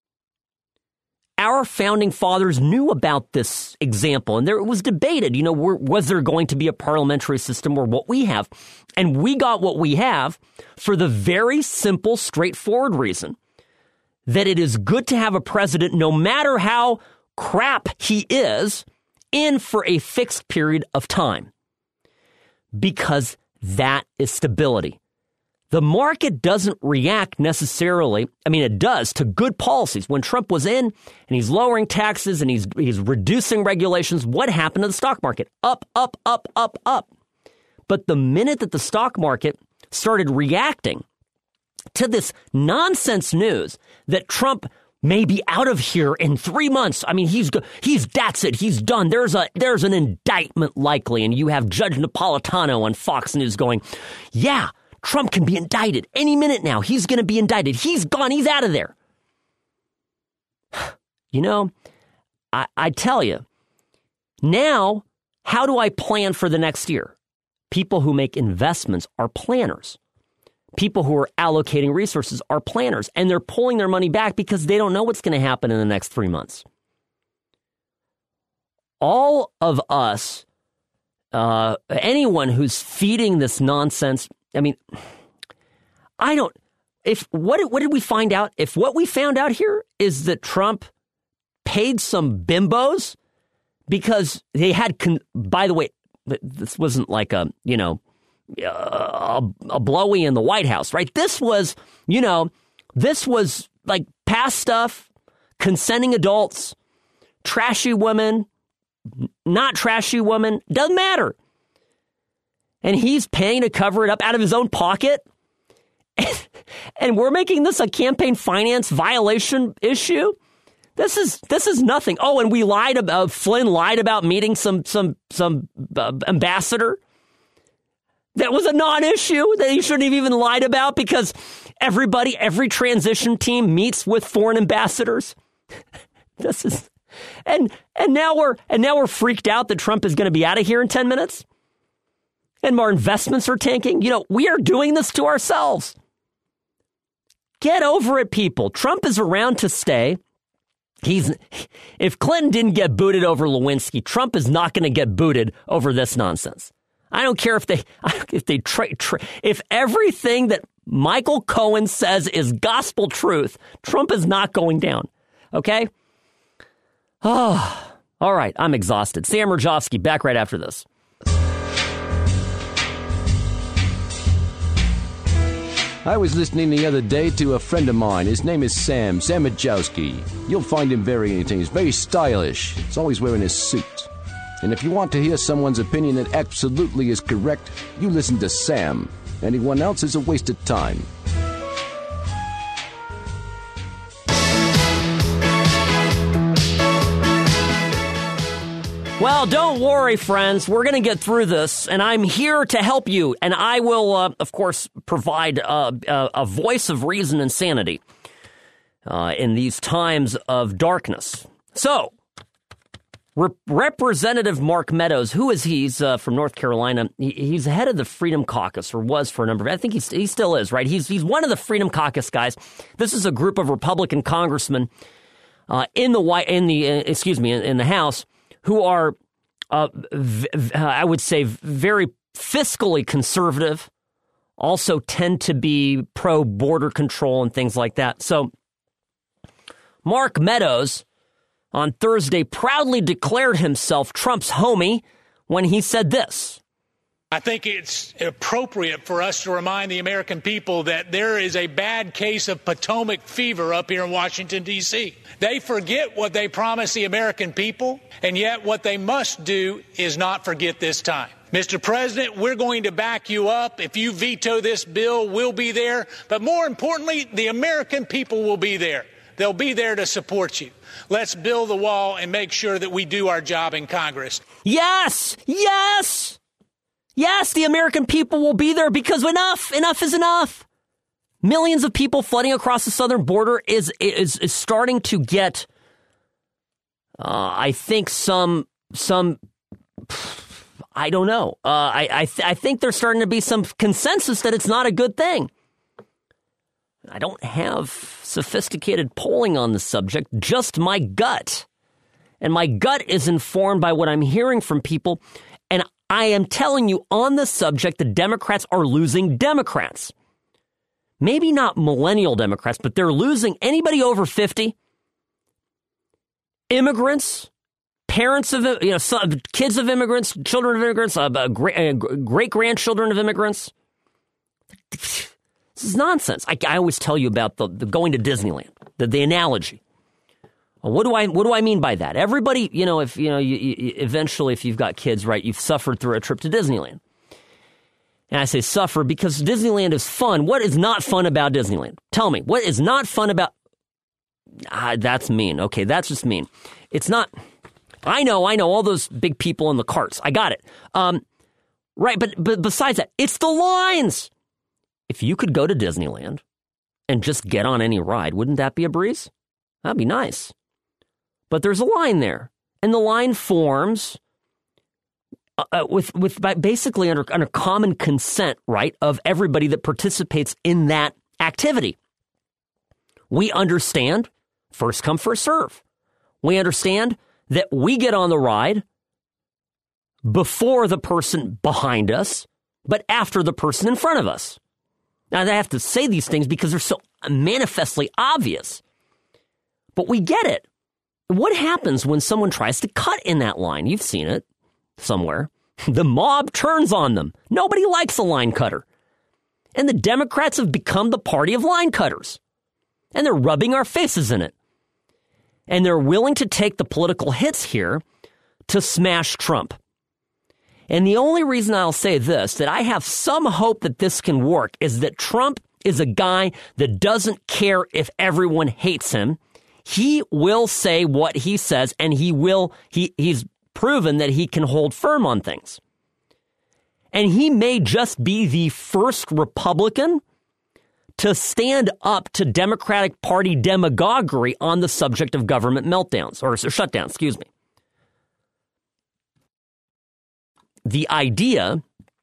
Our founding fathers knew about this example, and it was debated, was there going to be a parliamentary system or what we have? And we got what we have for the very simple, straightforward reason that it is good to have a president, no matter how crap he is, in for a fixed period of time. Because that is stability. The market doesn't react necessarily, it does, to good policies. When Trump was in and he's lowering taxes and he's reducing regulations, what happened to the stock market? Up, up, up, up, up. But the minute that the stock market started reacting to this nonsense news that Trump may be out of here in 3 months. That's it. He's done. There's an indictment likely. And you have Judge Napolitano on Fox News going, yeah, Trump can be indicted any minute now. He's going to be indicted. He's gone. He's out of there. I tell you, now, how do I plan for the next year? People who make investments are planners. People who are allocating resources are planners, and they're pulling their money back because they don't know what's going to happen in the next 3 months. All of us, anyone who's feeding this nonsense, what did we find out? If what we found out here is that Trump paid some bimbos because they had, by the way, this wasn't like a blowy in the White House, right? This was like past stuff, consenting adults, trashy women, not trashy women, doesn't matter. And he's paying to cover it up out of his own pocket. And we're making this a campaign finance violation issue. This is nothing. Oh, and we lied about, Flynn lied about meeting some ambassador. That was a non-issue that he shouldn't have even lied about because every transition team meets with foreign ambassadors. And now we're freaked out that Trump is going to be out of here in 10 minutes. And our investments are tanking. We are doing this to ourselves. Get over it, people. Trump is around to stay. If Clinton didn't get booted over Lewinsky, Trump is not going to get booted over this nonsense. I don't care if everything that Michael Cohen says is gospel truth, Trump is not going down. Okay? Oh, all right. I'm exhausted. Sam Rajovsky, back right after this. I was listening the other day to a friend of mine. His name is Sam Rajovsky. You'll find him very entertaining. He's very stylish. He's always wearing his suit. And if you want to hear someone's opinion that absolutely is correct, you listen to Sam. Anyone else is a waste of time. Well, don't worry, friends. We're going to get through this, and I'm here to help you. And I will, of course, provide a voice of reason and sanity in these times of darkness. So, Representative Mark Meadows, who is he? He's from North Carolina. He's head of the Freedom Caucus, or was for a number of. I think he still is, right? He's one of the Freedom Caucus guys. This is a group of Republican congressmen in the House who are, I would say, very fiscally conservative. Also, tend to be pro border control and things like that. So, Mark Meadows on Thursday proudly declared himself Trump's homie when he said this. I think it's appropriate for us to remind the American people that there is a bad case of Potomac fever up here in Washington, D.C. They forget what they promised the American people, and yet what they must do is not forget this time. Mr. President, we're going to back you up. If you veto this bill, we'll be there. But more importantly, the American people will be there. They'll be there to support you. Let's build the wall and make sure that we do our job in Congress. Yes, yes, yes, the American people will be there because enough is enough. Millions of people flooding across the southern border is starting to get, I think some, I don't know. I think there's starting to be some consensus that it's not a good thing. I don't have sophisticated polling on the subject, just my gut. And my gut is informed by what I'm hearing from people. And I am telling you on the subject, the Democrats are losing Democrats. Maybe not millennial Democrats, but they're losing anybody over 50. Immigrants, parents of, kids of immigrants, children of immigrants, great-grandchildren of immigrants. This is nonsense. I always tell you about the going to Disneyland, the analogy. What do I mean by that? Everybody, if eventually, if you've got kids, right, you've suffered through a trip to Disneyland. And I say suffer because Disneyland is fun. What is not fun about Disneyland? Tell me, what is not fun about... that's mean. Okay, that's just mean. It's not... I know, all those big people in the carts. I got it. Right, but besides that, it's the lines. If you could go to Disneyland and just get on any ride, wouldn't that be a breeze? That'd be nice. But there's a line there. And the line forms... basically under common consent, right, of everybody that participates in that activity. We understand first come, first serve. We understand that we get on the ride before the person behind us, but after the person in front of us. Now, I have to say these things because they're so manifestly obvious, but we get it. What happens when someone tries to cut in that line? You've seen it somewhere. The mob turns on them. Nobody likes a line cutter. And the Democrats have become the party of line cutters. And they're rubbing our faces in it. And they're willing to take the political hits here to smash Trump. And the only reason I'll say this, that I have some hope that this can work, is that Trump is a guy that doesn't care if everyone hates him. He will say what he says, and he's proven that he can hold firm on things. And he may just be the first Republican to stand up to Democratic Party demagoguery on the subject of government meltdowns, or shutdowns, excuse me. The idea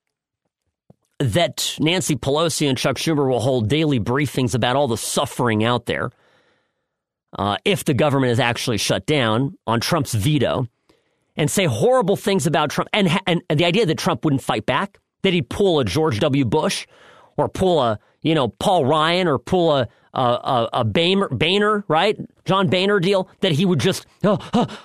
that Nancy Pelosi and Chuck Schumer will hold daily briefings about all the suffering out there if the government is actually shut down on Trump's veto, and say horrible things about Trump, and the idea that Trump wouldn't fight back, that he'd pull a George W. Bush, or pull a, Paul Ryan, or pull a Boehner, right? John Boehner deal, that he would just, no,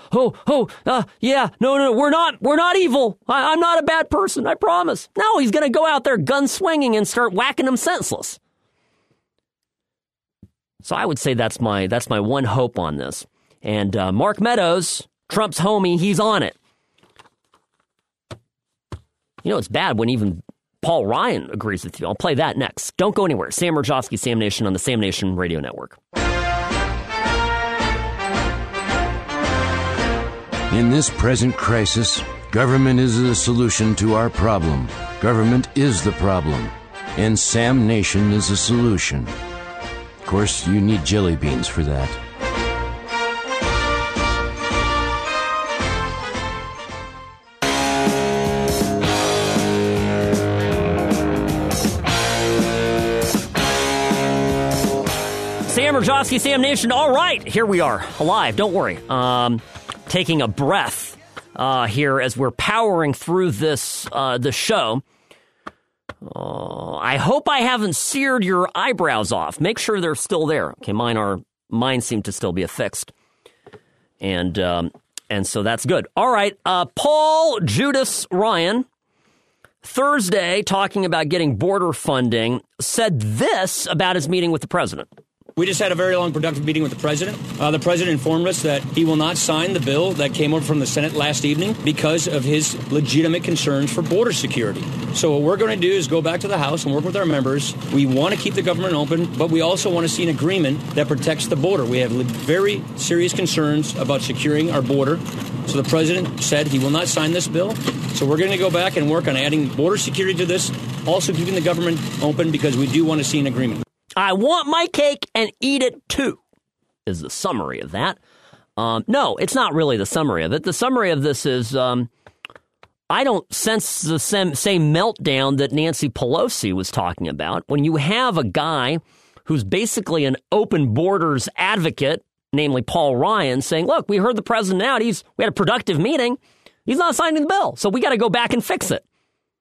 we're not evil. I'm not a bad person, I promise. No, he's going to go out there gun swinging and start whacking them senseless. So I would say that's my one hope on this. And Mark Meadows, Trump's homie, he's on it. It's bad when even Paul Ryan agrees with you. I'll play that next. Don't go anywhere. Sam Rajovsky, Sam Nation on the Sam Nation Radio Network. In this present crisis, government is the solution to our problem. Government is the problem. And Sam Nation is the solution. Of course, you need jelly beans for that. Sam Rajovsky, Sam Nation. All right, here we are, alive. Don't worry. Taking a breath here as we're powering through this the show. I hope I haven't seared your eyebrows off. Make sure they're still there. Okay, mine seem to still be affixed, and so that's good. All right, Paul Judas Ryan, Thursday, talking about getting border funding, said this about his meeting with the president. We just had a very long, productive meeting with the president. The president informed us that he will not sign the bill that came over from the Senate last evening because of his legitimate concerns for border security. So what we're going to do is go back to the House and work with our members. We want to keep the government open, but we also want to see an agreement that protects the border. We have very serious concerns about securing our border. So the president said he will not sign this bill. So we're going to go back and work on adding border security to this, also keeping the government open because we do want to see an agreement. I want my cake and eat it too, is the summary of that. No, it's not really the summary of it. The summary of this is I don't sense the same meltdown that Nancy Pelosi was talking about. When you have a guy who's basically an open borders advocate, namely Paul Ryan, saying, look, we heard the president out. We had a productive meeting. He's not signing the bill, so we got to go back and fix it.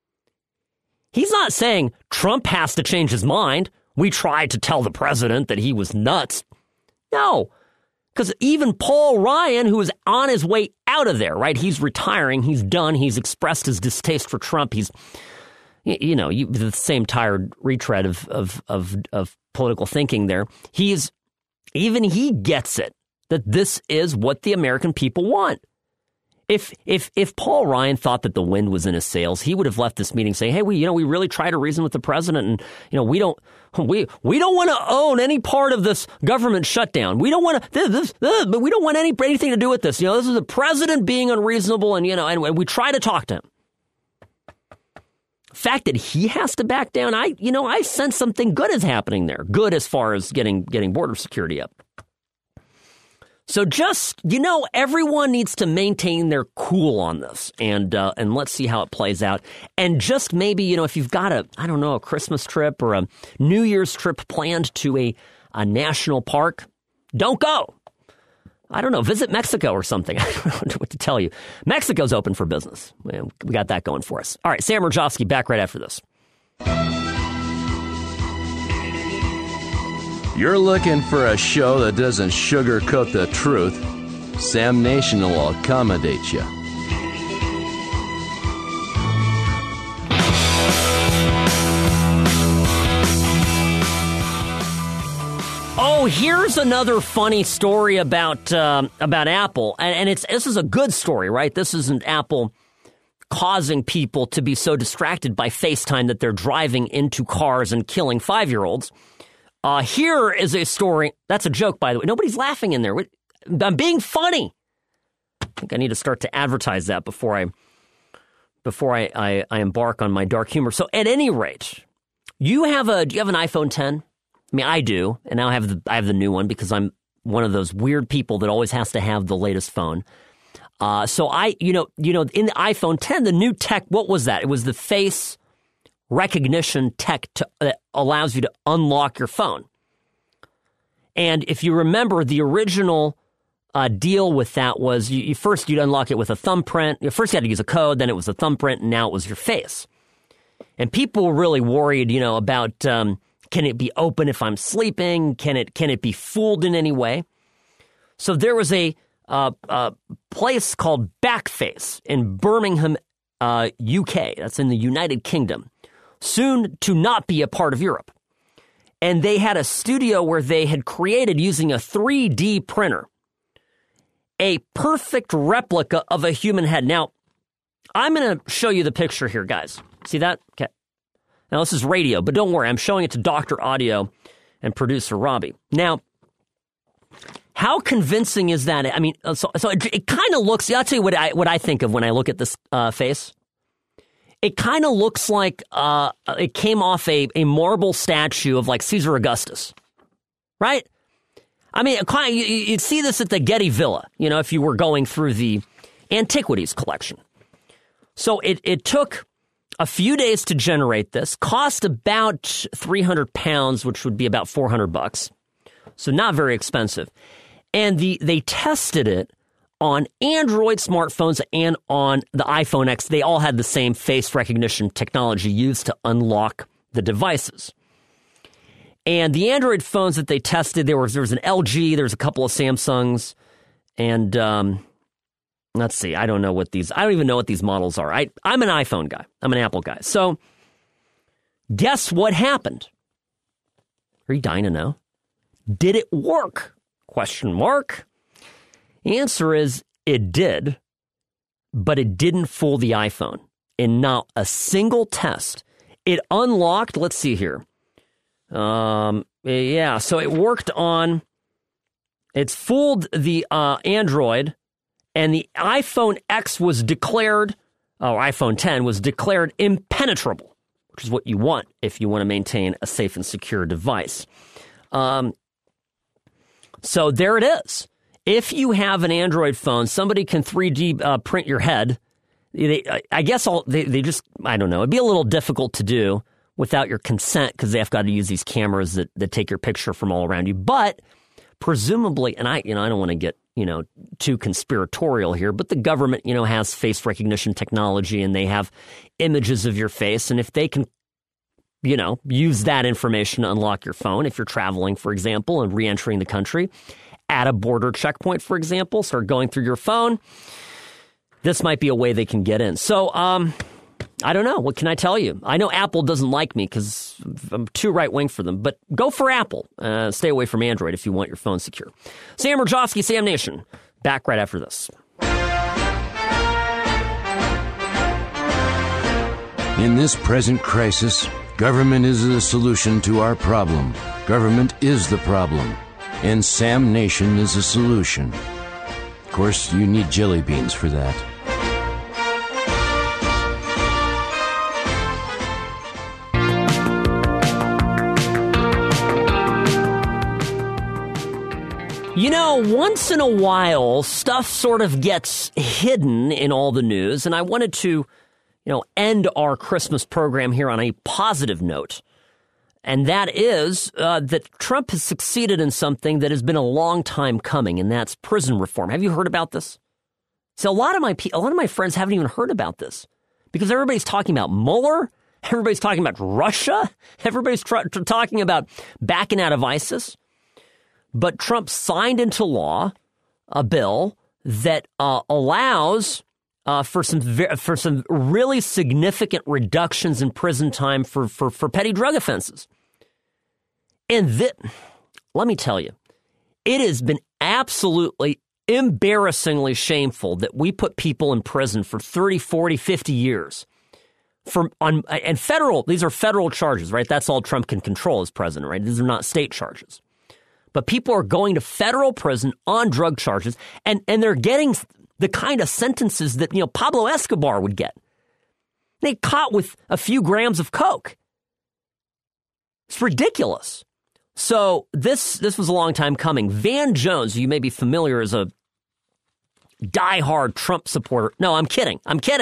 He's not saying Trump has to change his mind. We tried to tell the president that he was nuts. No, because even Paul Ryan, who is on his way out of there, right? He's retiring. He's done. He's expressed his distaste for Trump. He's, the same tired retread of political thinking there. Even he gets it, that this is what the American people want. If Paul Ryan thought that the wind was in his sails, he would have left this meeting saying, "Hey, we really try to reason with the president, and we don't want to own any part of this government shutdown. We don't want to but we don't want anything to do with this. This is the president being unreasonable, and we try to talk to him." The fact that he has to back down, I sense something good is happening there. Good as far as getting border security up. So just, everyone needs to maintain their cool on this, and let's see how it plays out. And just maybe, if you've got a Christmas trip or a New Year's trip planned to a national park, don't go. I don't know, visit Mexico or something. I don't know what to tell you. Mexico's open for business. We got that going for us. All right, Sam Rajovsky back right after this. You're looking for a show that doesn't sugarcoat the truth. Sam Nation will accommodate you. Oh, here's another funny story about Apple, and this is a good story, right? This isn't Apple causing people to be so distracted by FaceTime that they're driving into cars and killing 5-year-olds. Here is a story. That's a joke, by the way. Nobody's laughing in there. I'm being funny. I think I need to start to advertise that before I embark on my dark humor. So, at any rate, do you have an iPhone 10? I mean, I do, and now I have the new one because I'm one of those weird people that always has to have the latest phone. So in the iPhone 10, the new tech, what was that? It was the face recognition tech that allows you to unlock your phone. And if you remember, the original deal with that was you'd unlock it with a thumbprint. First you had to use a code, then it was a thumbprint, and now it was your face. And people were really worried, about can it be open if I'm sleeping? Can it be fooled in any way? So there was a place called Backface in Birmingham, UK. That's in the United Kingdom. Soon to not be a part of Europe. And they had a studio where they had created, using a 3D printer, a perfect replica of a human head. Now, I'm going to show you the picture here, guys. See that? Okay. Now, this is radio, but don't worry. I'm showing it to Dr. Audio and producer Robbie. Now, how convincing is that? I mean, so it kind of looks, I'll tell you what I think of when I look at this face. It kind of looks like it came off a marble statue of like Caesar Augustus, right? I mean, you'd see this at the Getty Villa, if you were going through the antiquities collection. So it took a few days to generate this, cost about 300 pounds, which would be about $400. So not very expensive. And they tested it on Android smartphones and on the iPhone X. They all had the same face recognition technology used to unlock the devices. And the Android phones that they tested, there was an LG, there's a couple of Samsungs, and let's see, I don't even know what these models are. I'm an iPhone guy. I'm an Apple guy. So guess what happened? Are you dying to know? Did it work? Question mark. The answer is it did, but it didn't fool the iPhone in not a single test. It unlocked, let's see here. So it worked on, it's fooled the Android, and the iPhone X was declared, iPhone 10 was declared impenetrable, which is what you want if you want to maintain a safe and secure device. So there it is. If you have an Android phone, somebody can 3D print your head. I guess they just, I don't know. It'd be a little difficult to do without your consent because they've got to use these cameras that take your picture from all around you. But presumably, and I don't want to get, too conspiratorial here, but the government, has face recognition technology and they have images of your face. And if they can, use that information to unlock your phone, if you're traveling, for example, and re-entering the country at a border checkpoint, for example, start going through your phone, this might be a way they can get in. So, I don't know. What can I tell you? I know Apple doesn't like me because I'm too right-wing for them, but go for Apple. Stay away from Android if you want your phone secure. Sam Rajovsky, Sam Nation. Back right after this. In this present crisis, government is the solution to our problem. Government is the problem. And Sam Nation is a solution. Of course, you need jelly beans for that. Once in a while, stuff sort of gets hidden in all the news, and I wanted to, end our Christmas program here on a positive note. And that is that Trump has succeeded in something that has been a long time coming, and that's prison reform. Have you heard about this? So a lot of my friends haven't even heard about this because everybody's talking about Mueller, everybody's talking about Russia, everybody's talking about backing out of ISIS. But Trump signed into law a bill that allows for some really significant reductions in prison time for petty drug offenses. And let me tell you, it has been absolutely embarrassingly shameful that we put people in prison for 30, 40, 50 years. These are federal charges, right? That's all Trump can control as president, right? These are not state charges. But people are going to federal prison on drug charges, and they're getting the kind of sentences that, Pablo Escobar would get. They caught with a few grams of coke. It's ridiculous. So this was a long time coming. Van Jones, who you may be familiar as a diehard Trump supporter. No, I'm kidding.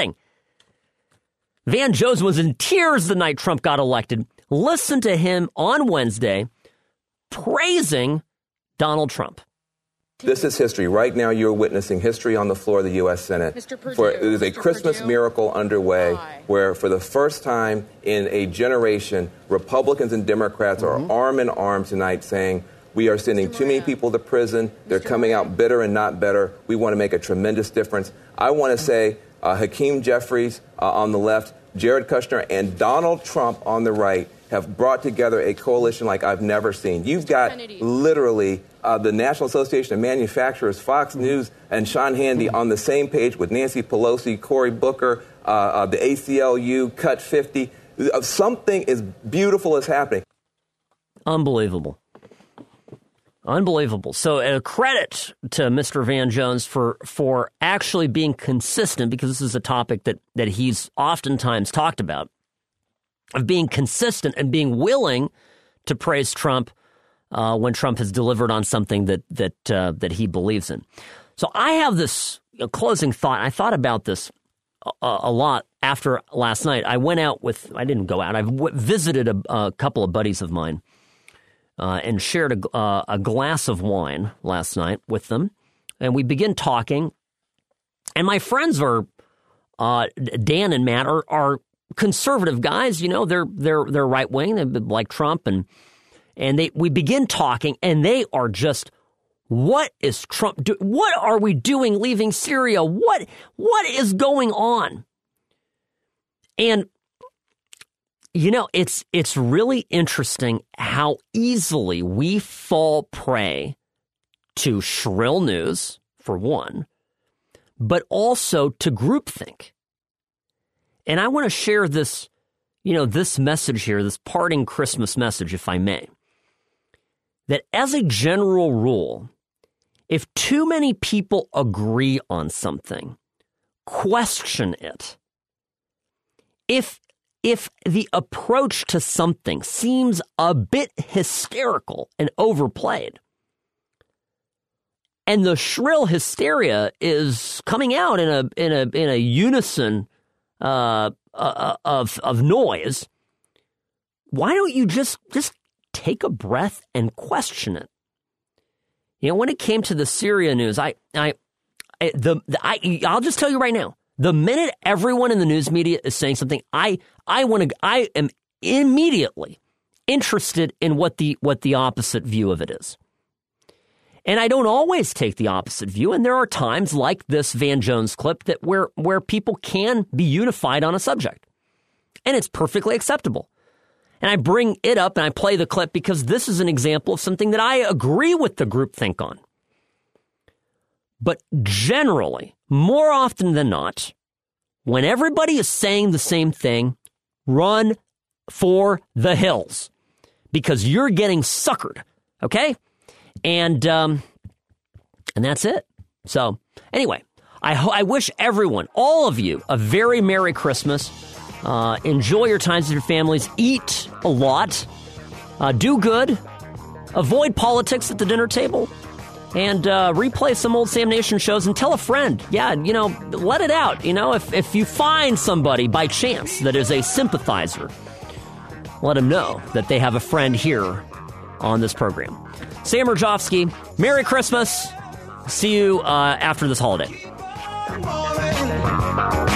Van Jones was in tears the night Trump got elected. Listen to him on Wednesday praising Donald Trump. This is history. Right now, you're witnessing history on the floor of the U.S. Senate. There's a Christmas miracle underway where, for the first time in a generation, Republicans and Democrats are arm in arm tonight saying, we are sending too many people to prison. They're coming out bitter and not better. We want to make a tremendous difference. I want to say Hakeem Jeffries on the left, Jared Kushner, and Donald Trump on the right have brought together a coalition like I've never seen. You've got literally the National Association of Manufacturers, Fox News, and Sean Hannity on the same page with Nancy Pelosi, Cory Booker, the ACLU, Cut 50. Something is beautiful is happening. Unbelievable. So credit to Mr. Van Jones for actually being consistent, because this is a topic that he's oftentimes talked about, of being consistent and being willing to praise Trump when Trump has delivered on something that he believes in. So I have this closing thought. I thought about this a lot after last night. I didn't go out. I visited a couple of buddies of mine and shared a glass of wine last night with them. And we began talking. And my friends Dan and Matt are conservative guys, they're right wing, they like Trump, and we begin talking, and they are just, what is Trump doing? What are we doing leaving Syria? What is going on? And it's really interesting how easily we fall prey to shrill news, for one, but also to groupthink. And I want to share this, this message here, this parting Christmas message, if I may, that as a general rule, if too many people agree on something, question it. If the approach to something seems a bit hysterical and overplayed, and the shrill hysteria is coming out in a unison of noise, why don't you just take a breath and question it? When it came to the Syria news, I'll just tell you right now, the minute everyone in the news media is saying something, I am immediately interested in what the opposite view of it is. And I don't always take the opposite view, and there are times like this Van Jones clip that where people can be unified on a subject. And it's perfectly acceptable. And I bring it up and I play the clip because this is an example of something that I agree with the groupthink on. But generally, more often than not, when everybody is saying the same thing, run for the hills because you're getting suckered, okay? And that's it. So anyway, I wish everyone, all of you, a very Merry Christmas. Enjoy your times with your families. Eat a lot. Do good. Avoid politics at the dinner table. And replay some old Sam Nation shows and tell a friend. Yeah, let it out. If you find somebody by chance that is a sympathizer, let them know that they have a friend here on this program. Sam Mirjovsky, Merry Christmas. See you after this holiday.